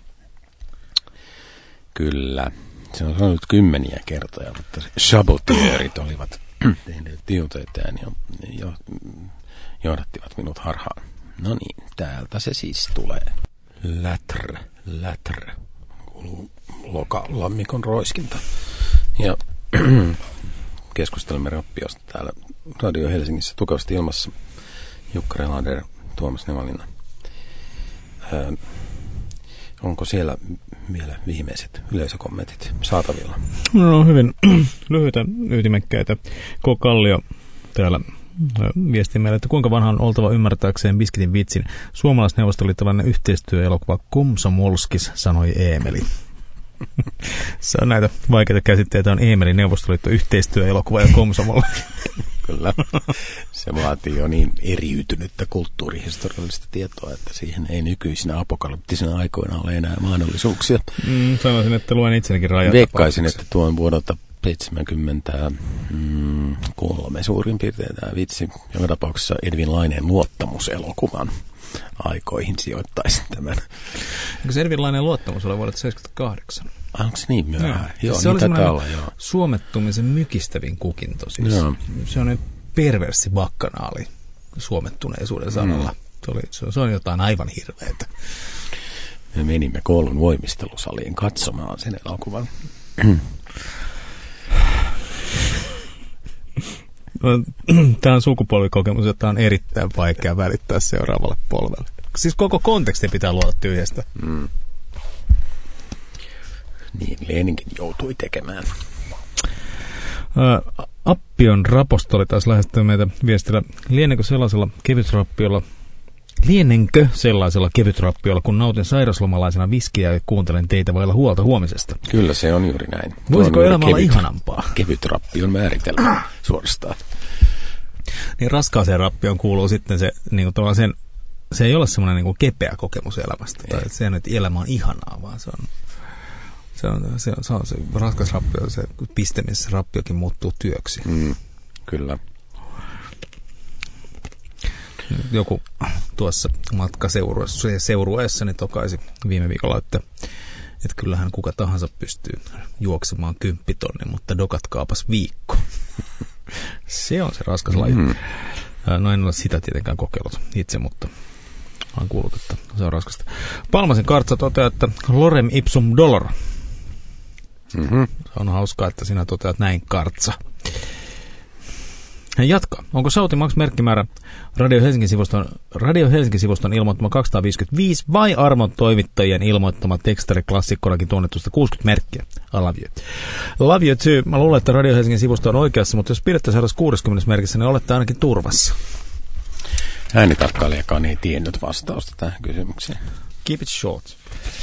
Kyllä. Se on soinut kymmeniä kertoja, mutta saboteurit olivat tehneet tiutöitään ja jo, johdattivat minut harhaan. No niin, täältä se siis tulee. Lätr, lätr. Kuuluu lokalammikon roiskinta. Ja keskustelemme rappiosta täällä Radio Helsingissä tukevasti ilmassa. Jukka Relander, Tuomas Nevalinna. Öö, onko siellä vielä viimeiset yleisökommentit saatavilla? No hyvin lyhyitä, ytimekkäitä. K. Kallio täällä viestii meille, että kuinka vanha on oltava ymmärtääkseen Biskitin vitsin. Suomalaisneuvostoliittolainen yhteistyöelokuva Komsomolskis, sanoi Eemeli. Se on näitä vaikeita käsitteitä, on Eemelin Neuvostoliitto yhteistyöelokuva ja Komsomol. Kyllä. Se vaatii jo niin eriytynyttä kulttuurihistoriallista tietoa, että siihen ei nykyisinä apokalyptisina aikoina ole enää mahdollisuuksia. Mm, sanoisin, että luen itsenikin rajat. Veikkaisin, että tuon vuodelta seitsemänkymmentäkolme suurin piirtein tämä vitsi. Joka tapauksessa Edvin Laineen luottamuselokuvan aikoihin sijoittaisin tämän. Eikö se Edvin Laineen luottamus ole vuodelta seitsemänkymmentäkahdeksan? Onko se niin myöhään? Joo, joo, se niin oli semmoinen olla, joo. suomettumisen mykistävin kukinto. Siis. Se on nyt perverssi bakkanaali suomettuneisuuden saralla. Mm. Se, se on jotain aivan hirveätä. Me menimme koulun voimistelusaliin katsomaan sen elokuvan. Tämä on sukupolvikokemus, jota on erittäin vaikea välittää seuraavalle polvelle. Siis koko konteksti pitää luoda tyhjästä. Mm. Niin Leninkin joutui tekemään. Ä, Appion rapostoli taas lähestyy meitä viestillä. Lienenkö sellaisella kevytrappiolla, lienenkö sellaisella kevytrappiolla, kun nautin sairaslomalaisena viskiä ja kuuntelen teitä vailla huolta huomisesta? Kyllä se on juuri näin. Voisiko elämä olla ihanampaa? Kevytrappion määritelmä suorastaan. Niin raskaaseen rappioon kuuluu sitten se, niin kuin sen, se ei ole semmoinen niin kuin kepeä kokemus elämästä. Tai että se ei nyt elämä on ihanaa, vaan se on Se on se, on, se, on se raskas rappio, se piste, missä rappiokin muuttuu työksi. Mm, kyllä. Joku tuossa matkaseurueessa niin tokaisi viime viikolla, että että kyllähän kuka tahansa pystyy juoksemaan kymppitonni, mutta dokatkaapas viikko. Se on se raskas laji. Mm. No en ole sitä tietenkään kokeillut itse, mutta olen kuullut, että se on raskasta. Palmasen kartsa toteaa, että lorem ipsum dolor. Mm-hmm. Se on hauskaa, että sinä toteat näin, kartsa. Hän jatkaa. Onko Shouty Max merkkimäärä Radio Helsingin sivuston, Radio Helsingin sivuston ilmoittama kaksisataaviisikymmentäviisi vai armon toimittajien ilmoittama tekstariklassikkoonakin tunnetusta kuusikymmentä merkkiä? I love you. Love you too. Mä luulen, että Radio Helsingin sivusto on oikeassa, mutta jos pidätte saada kuusikymmentä merkissä, niin olette ainakin turvassa. Äänitarkkailijakaan ei tiennyt vastausta tähän kysymykseen. Keep it short.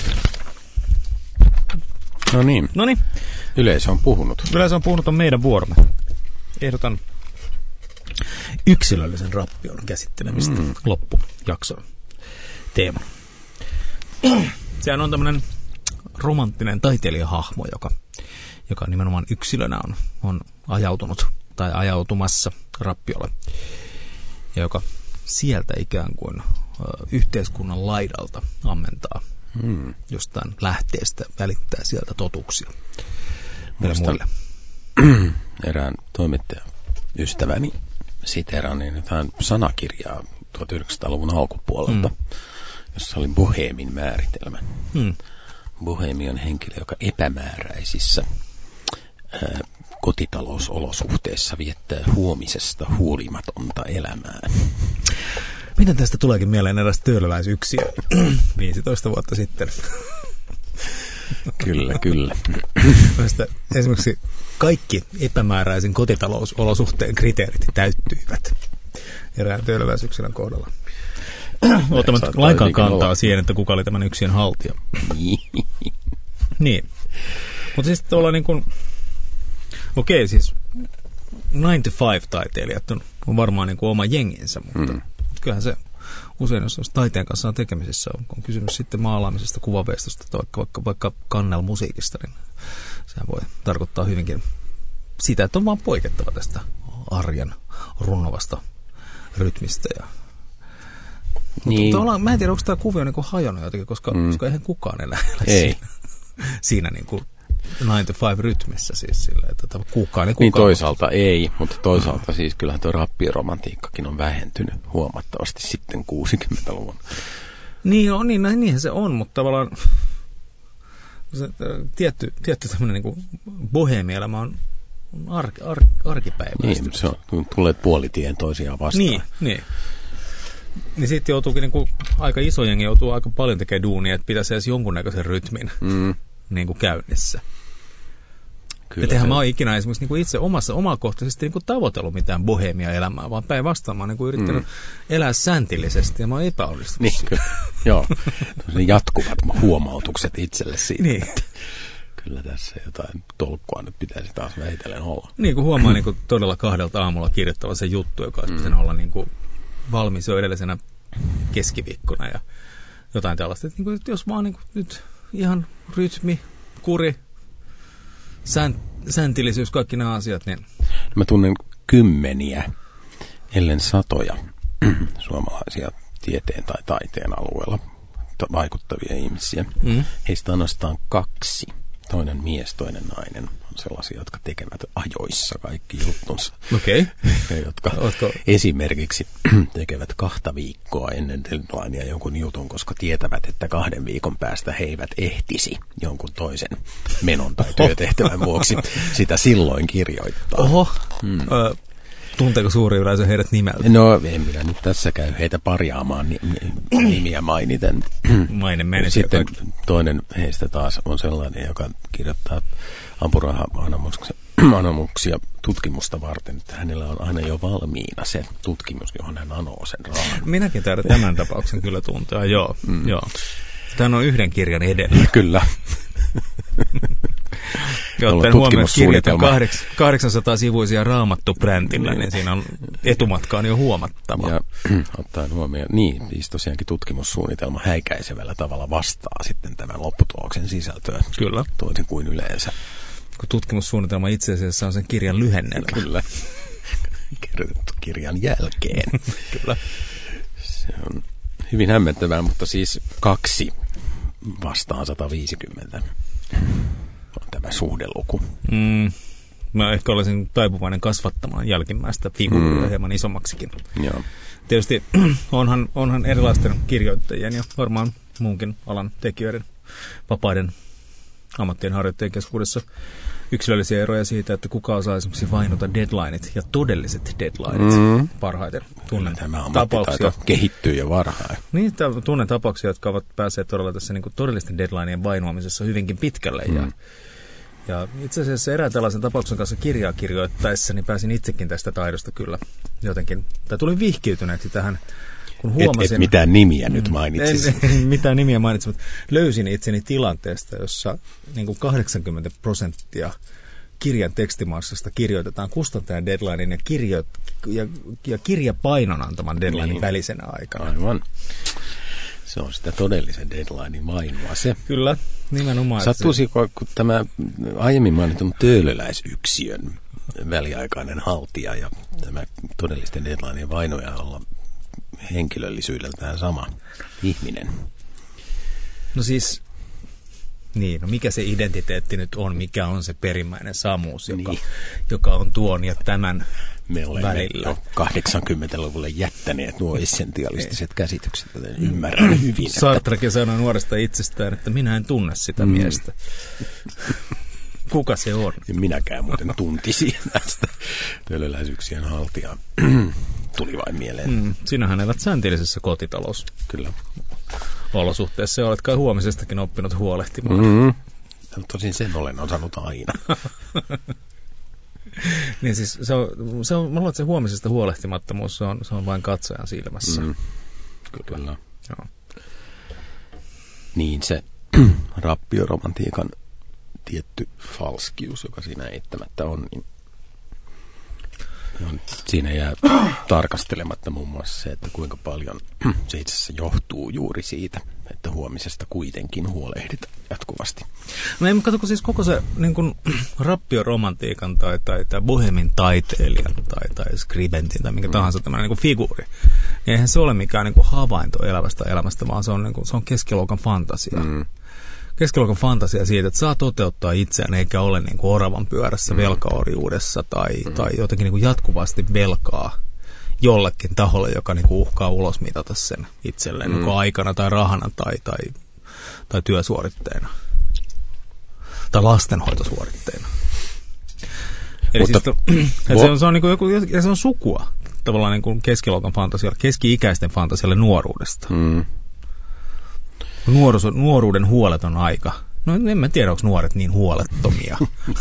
No niin. Noniin. Yleisö on puhunut. Yleisö on puhunut, on meidän vuoromme. Ehdotan yksilöllisen rappion käsittelemistä mm. loppujakson teemana. Sehän on tämmöinen romanttinen taiteilijahahmo, joka, joka nimenomaan yksilönä on, on ajautunut tai ajautumassa rappiolle. Ja joka sieltä ikään kuin ö, yhteiskunnan laidalta ammentaa mm. jostain lähteestä, välittää sieltä totuuksia meille muille. Erään toimittajan ystäväni siteeraani jotain sanakirjaa tuhatyhdeksänsataaluvun alkupuolelta, mm. jossa oli boheemin määritelmä. Mm. Boheemi on henkilö, joka epämääräisissä ää, kotitalousolosuhteissa viettää huomisesta huolimatonta elämää. Miten tästä tuleekin mieleen eräs töölöläisyksiö viisitoista vuotta sitten? Kyllä, kyllä. Esimerkiksi kaikki epämääräisen kotitalousolosuhteen kriteerit täyttyivät erään töölöläisyksilön kohdalla. Ottamatta lainkaan kantaa olla siihen, että kuka oli tämän yksien haltija. Niin. Mutta siis tuolla niin kuin, okei siis nine to five taiteilijat on, on varmaan niin kuin oma jenginsä, mutta mm. kyllähän se usein, jos taiteen kanssa on tekemisissä, on, on kysymys sitten maalaamisesta, kuvaveistosta tai vaikka, vaikka, vaikka kannelmusiikista, niin sehän voi tarkoittaa hyvinkin sitä, että on vaan poikettava tästä arjen runnovasta rytmistä. Ja niin. Mutta mä en tiedä, onko tämä kuvio niin kuin hajonnut jotenkin, koska, mm. koska eihän kukaan enää Ei. siinä, siinä niin kuin nine to five rytmissä siis sillä, että kukaan ei kukaan. Niin toisaalta ei, mutta toisaalta siis kyllähän tuo rappiromantiikkakin on vähentynyt huomattavasti sitten kuusikymmentäluvun. Niin, on, niin, niinhän se on, mutta tavallaan se, tietty, tietty tämmöinen niin kuin boheemielämä on, on ar, ar, arkipäiväistä. Niin, se on, kun tulee puolitien toisiaan vastaan. Niin, niin. Niin sitten joutuukin niin kuin, aika iso jengi joutuu aika paljon tekemään duunia, että pitäisi edes jonkunnäköisen rytmin mm. niin kuin käynnissä. Kyllä, että eihän mä oon ikinä esimerkiksi niin kuin itse omassa omakohtaisesti niin kuin tavoitellut mitään boheemia elämää, vaan päinvastaan mä oon niin kuin yrittänyt mm. elää säntillisesti ja mä oon epäonnistunut. Niin, kyllä. Joo, ne jatkuvat huomautukset itselle siitä. Niin. Kyllä tässä jotain tolkkua nyt pitäisi taas vähitellen olla. Niin kuin huomaa niin kuin todella kahdelta aamulla kirjoittavan se juttu, joka olisi mm. pitänyt olla niin kuin valmis jo edellisenä keskiviikkona ja jotain tällaista. Että niin kuin, jos vaan niin kuin nyt ihan rytmi, kuri, Sänt, säntillisyys, kaikki nämä asiat, niin mä tunnen kymmeniä, ellen satoja suomalaisia tieteen tai taiteen alueella vaikuttavia ihmisiä. Mm. Heistä ainoastaan kaksi, toinen mies, toinen nainen, on sellaisia, jotka tekevät ajoissa kaikki juttunsa. Okei. Okay. Jotka Ootko? esimerkiksi tekevät kahta viikkoa ennen deadlinea jonkun jutun, koska tietävät, että kahden viikon päästä he eivät ehtisi jonkun toisen menon tai työtehtävän vuoksi sitä silloin kirjoittaa. Oho. Hmm. Ö, tunteeko suuri yleisö heidät nimeltä? No, en minä nyt tässä käy heitä parjaamaan ni- nimiä mainiten. Mainen menee. Sitten toinen heistä taas on sellainen, joka kirjoittaa ampuraha-anomuksia tutkimusta varten, että hänellä on aina jo valmiina se tutkimus, johon hän anoo sen rahan. Minäkin taidan tämän tapauksen kyllä tuntea, joo. Mm. joo. Tämä on yhden kirjan edellä. Kyllä. Ottaen huomioon, että kirjat on kahdeksansataa-sivuisia Raamattu-brändillä, niin siinä on etumatka on jo huomattava. Ja ottaen huomioon, niin, siis tosiaankin tutkimussuunnitelma häikäisevällä tavalla vastaa sitten tämän lopputuloksen sisältöä. Kyllä. Toisin kuin yleensä. Kun tutkimussuunnitelma itse asiassa on sen kirjan lyhennelmä. Kyllä. Kirjoitettu kirjan jälkeen. Kyllä. Se on hyvin hämmentävää, mutta siis kaksi vastaan sata viisikymmentä on tämä suhdeluku. Mm. Mä ehkä olisin taipuvainen kasvattamaan jälkimmäistä figuuria mm. hieman isommaksikin. Joo. Tietysti onhan, onhan erilaisten kirjoittajien ja varmaan muunkin alan tekijöiden, vapaiden ammattien harjoittajien keskuudessa yksilöllisiä eroja siitä, että kuka osaa esimerkiksi vainota deadlineit ja todelliset deadlineit mm. parhaiten. Tunnen tämä ammattitaito kehittyy jo varhain. Niin, tunnen tapauksia, jotka ovat päässeet todella tässä niin kuin todellisten deadlineien vainoamisessa hyvinkin pitkälle. Mm. Ja, ja itse asiassa erään tällaisen tapauksen kanssa kirjaa kirjoittaessa, niin pääsin itsekin tästä taidosta kyllä jotenkin, tai tulin vihkiytyneeksi tähän, kun huomasin... Et, et mitään nimiä nyt mainitsis. En, en mitään nimiä mainitsin, mutta löysin itseni tilanteesta, jossa niin kuin kahdeksankymmentä prosenttia kirjan tekstimassasta kirjoitetaan kustantajan deadlinein ja, kirjo, ja, ja kirjapainon antaman deadlinein niin. välisenä aikana. Aivan. Se on sitä todellisen deadlinein vainoa se. Kyllä, nimenomaan. Sattuisiko, kun tämä aiemmin mainitun töölöläisyksiön väliaikainen haltija ja tämä todellisten deadlinein vainoja olla henkilöllisyydeltään sama ihminen? No siis, niin, no mikä se identiteetti nyt on, mikä on se perimmäinen Samus, joka, niin. joka on tuon ja tämän Me olemme välillä. jo kahdeksankymmentäluvulle jättäneet nuo essentialistiset käsitykset, joten ymmärrän hyvin. Että... Sartrekin sanoi nuoresta itsestään, että minä en tunne sitä mm. miestä. Kuka se on? Ja minäkään muuten tuntisin tästä töölöläisyksien haltijaa. Tuli vain mieleen. Mm, sinähän elät sääntillisessä kotitalous. Kyllä. Olosuhteessa olet kai huomisestakin oppinut huolehtimaan. Mm-hmm. Tosin sen olen osannut aina. Niin siis se on, se on, mä luulen, että se huomisesta huolehtimattomuus, se on, se on vain katsojan silmässä. Mm. Kyllä. Joo. Niin se rappioromantiikan tietty falskius, joka siinä eittämättä on, niin on, siinä jää tarkastelematta muun muassa se, että kuinka paljon se itse asiassa johtuu juuri siitä, että huomisesta kuitenkin huolehditaan jatkuvasti. No ei, mutta katsoko siis koko se niin kuin rappioromantiikan tai, tai, tai bohemin taiteilijan tai, tai skribentin tai minkä mm. tahansa tämmöinen niin kuin figuuri, niin eihän se ole mikään niin kuin havainto elävästä elämästä, vaan se on, niin kuin, se on keskiluokan fantasia. Mm. Keskiluokan fantasia siitä, että saa toteuttaa itseään eikä ole niin kuin oravan pyörässä mm. velkaorjuudessa tai, mm. tai jotenkin niin kuin jatkuvasti velkaa jollekin taholle, joka niin kuin uhkaa ulosmitata sen itselleen mm. niin kuin aikana tai rahana tai, tai, tai työsuoritteena tai lastenhoitosuoritteena. Eli siis to, se on, se on, niin kuin joku, se on sukua tavallaan niin kuin keskiluokan fantasialle, keski-ikäisten fantasialle nuoruudesta. Mm. Nuoruus, nuoruuden huoleton aika. No en mä tiedä, onko nuoret niin huolettomia.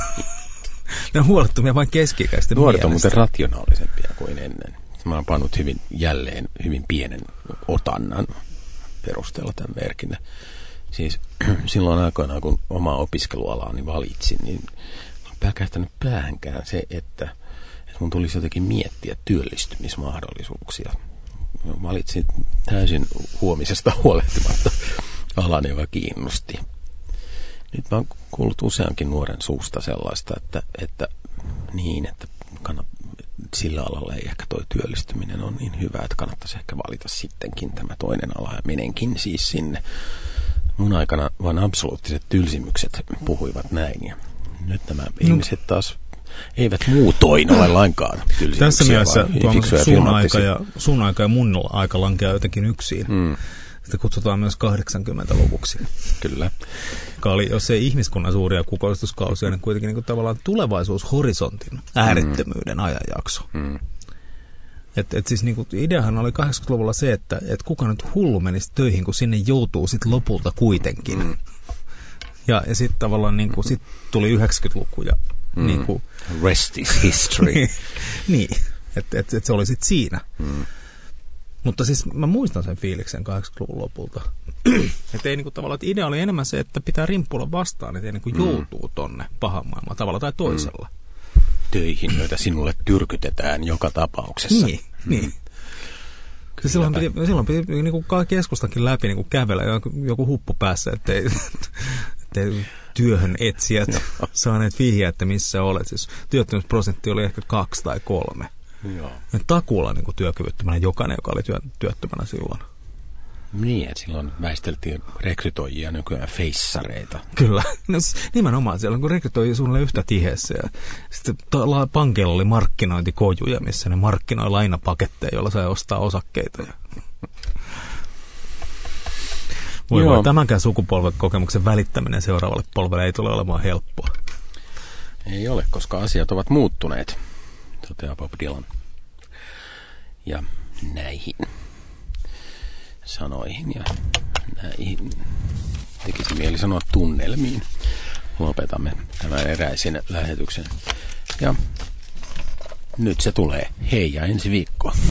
Ne on huolettomia vain keski-ikäisten Nuoret mielestä. on muuten rationaalisempia kuin ennen. Mä oon pannut hyvin, jälleen hyvin pienen otannan perusteella tämän merkinä. Siis silloin aikoinaan, kun omaa opiskelualaani valitsin, niin on päkähtänyt päähänkään se, että, että mun tulisi jotenkin miettiä työllistymismahdollisuuksia. Mä valitsin täysin huomisesta huolehtimatta alan, joka kiinnosti. Nyt mä oon kuullut useankin nuoren suusta sellaista, että, että niin, että kannat, sillä alalla ei ehkä toi työllistyminen on niin hyvä, että kannattaisi ehkä valita sittenkin tämä toinen ala ja menenkin siis sinne. Mun aikana vain absoluuttiset tylsimykset puhuivat näin ja nyt nämä no. ihmiset taas eivät muutoin ole lainkaan tylsimyksiä. Tässä mielessä sun aika, ja, sun aika ja mun aika lankeaa jotenkin yksin. Mm. Sitä kutsutaan myös kahdeksankymmentäluvuksi. Kyllä. Joka oli, jos ei ihmiskunnan suuria kukoistuskausia, niin kuitenkin niin kuin tavallaan tulevaisuushorisontin äärettömyyden mm. ajanjakso. Mm. Et, et siis niin kuin, ideahan oli kahdeksankymmentäluvulla se, että et kuka nyt hullu menisi töihin, kun sinne joutuu sit lopulta kuitenkin. Mm. Ja, ja sitten tavallaan niin kuin, sit tuli yhdeksänkymmentäluku ja mm. niin kuin, rest is history. Niin, että et, et se oli sitten siinä. Mm. Mutta siis mä muistan sen fiiliksen kahdeksankymmentäluvun lopulta. Että ei niinku tavallaan, että idea oli enemmän se, että pitää rimppuilla vastaan, että ei niinku joutuu mm. tonne pahan maailmaan tavalla tai toisella. Mm. Töihin, joita sinulle tyrkytetään joka tapauksessa. Niin, mm. niin. Silloin piti, silloin piti niinku keskustakin läpi niinku kävellä joku, joku huppu päässä, ettei, ettei työhön etsijät saaneet vihjaa, että missä olet. Siis työttömyysprosentti oli ehkä kaksi tai kolme. Joo. Ja takuulla niin kuin työkyvyttömänä jokainen, joka oli työ, työttömänä silloin. Niin, että silloin väisteltiin rekrytoijia, nykyään feissareita. Kyllä. No, nimenomaan siellä kun rekrytoijia suunnilleen yhtä tiheessä. Ja sitten pankilla oli markkinointikojuja, missä ne markkinoi lainapaketteja, joilla sai ostaa osakkeita. Voi voi, tämänkään sukupolven kokemuksen välittäminen seuraavalle polvelle ei tule olemaan helppoa. Ei ole, koska asiat ovat muuttuneet, toteaa Bob Dylan. Ja näihin sanoihin ja näihin, tekisi mieli sanoa tunnelmiin, lopetamme tämän eräisen lähetyksen. Ja nyt se tulee. Hei ja ensi viikkoa.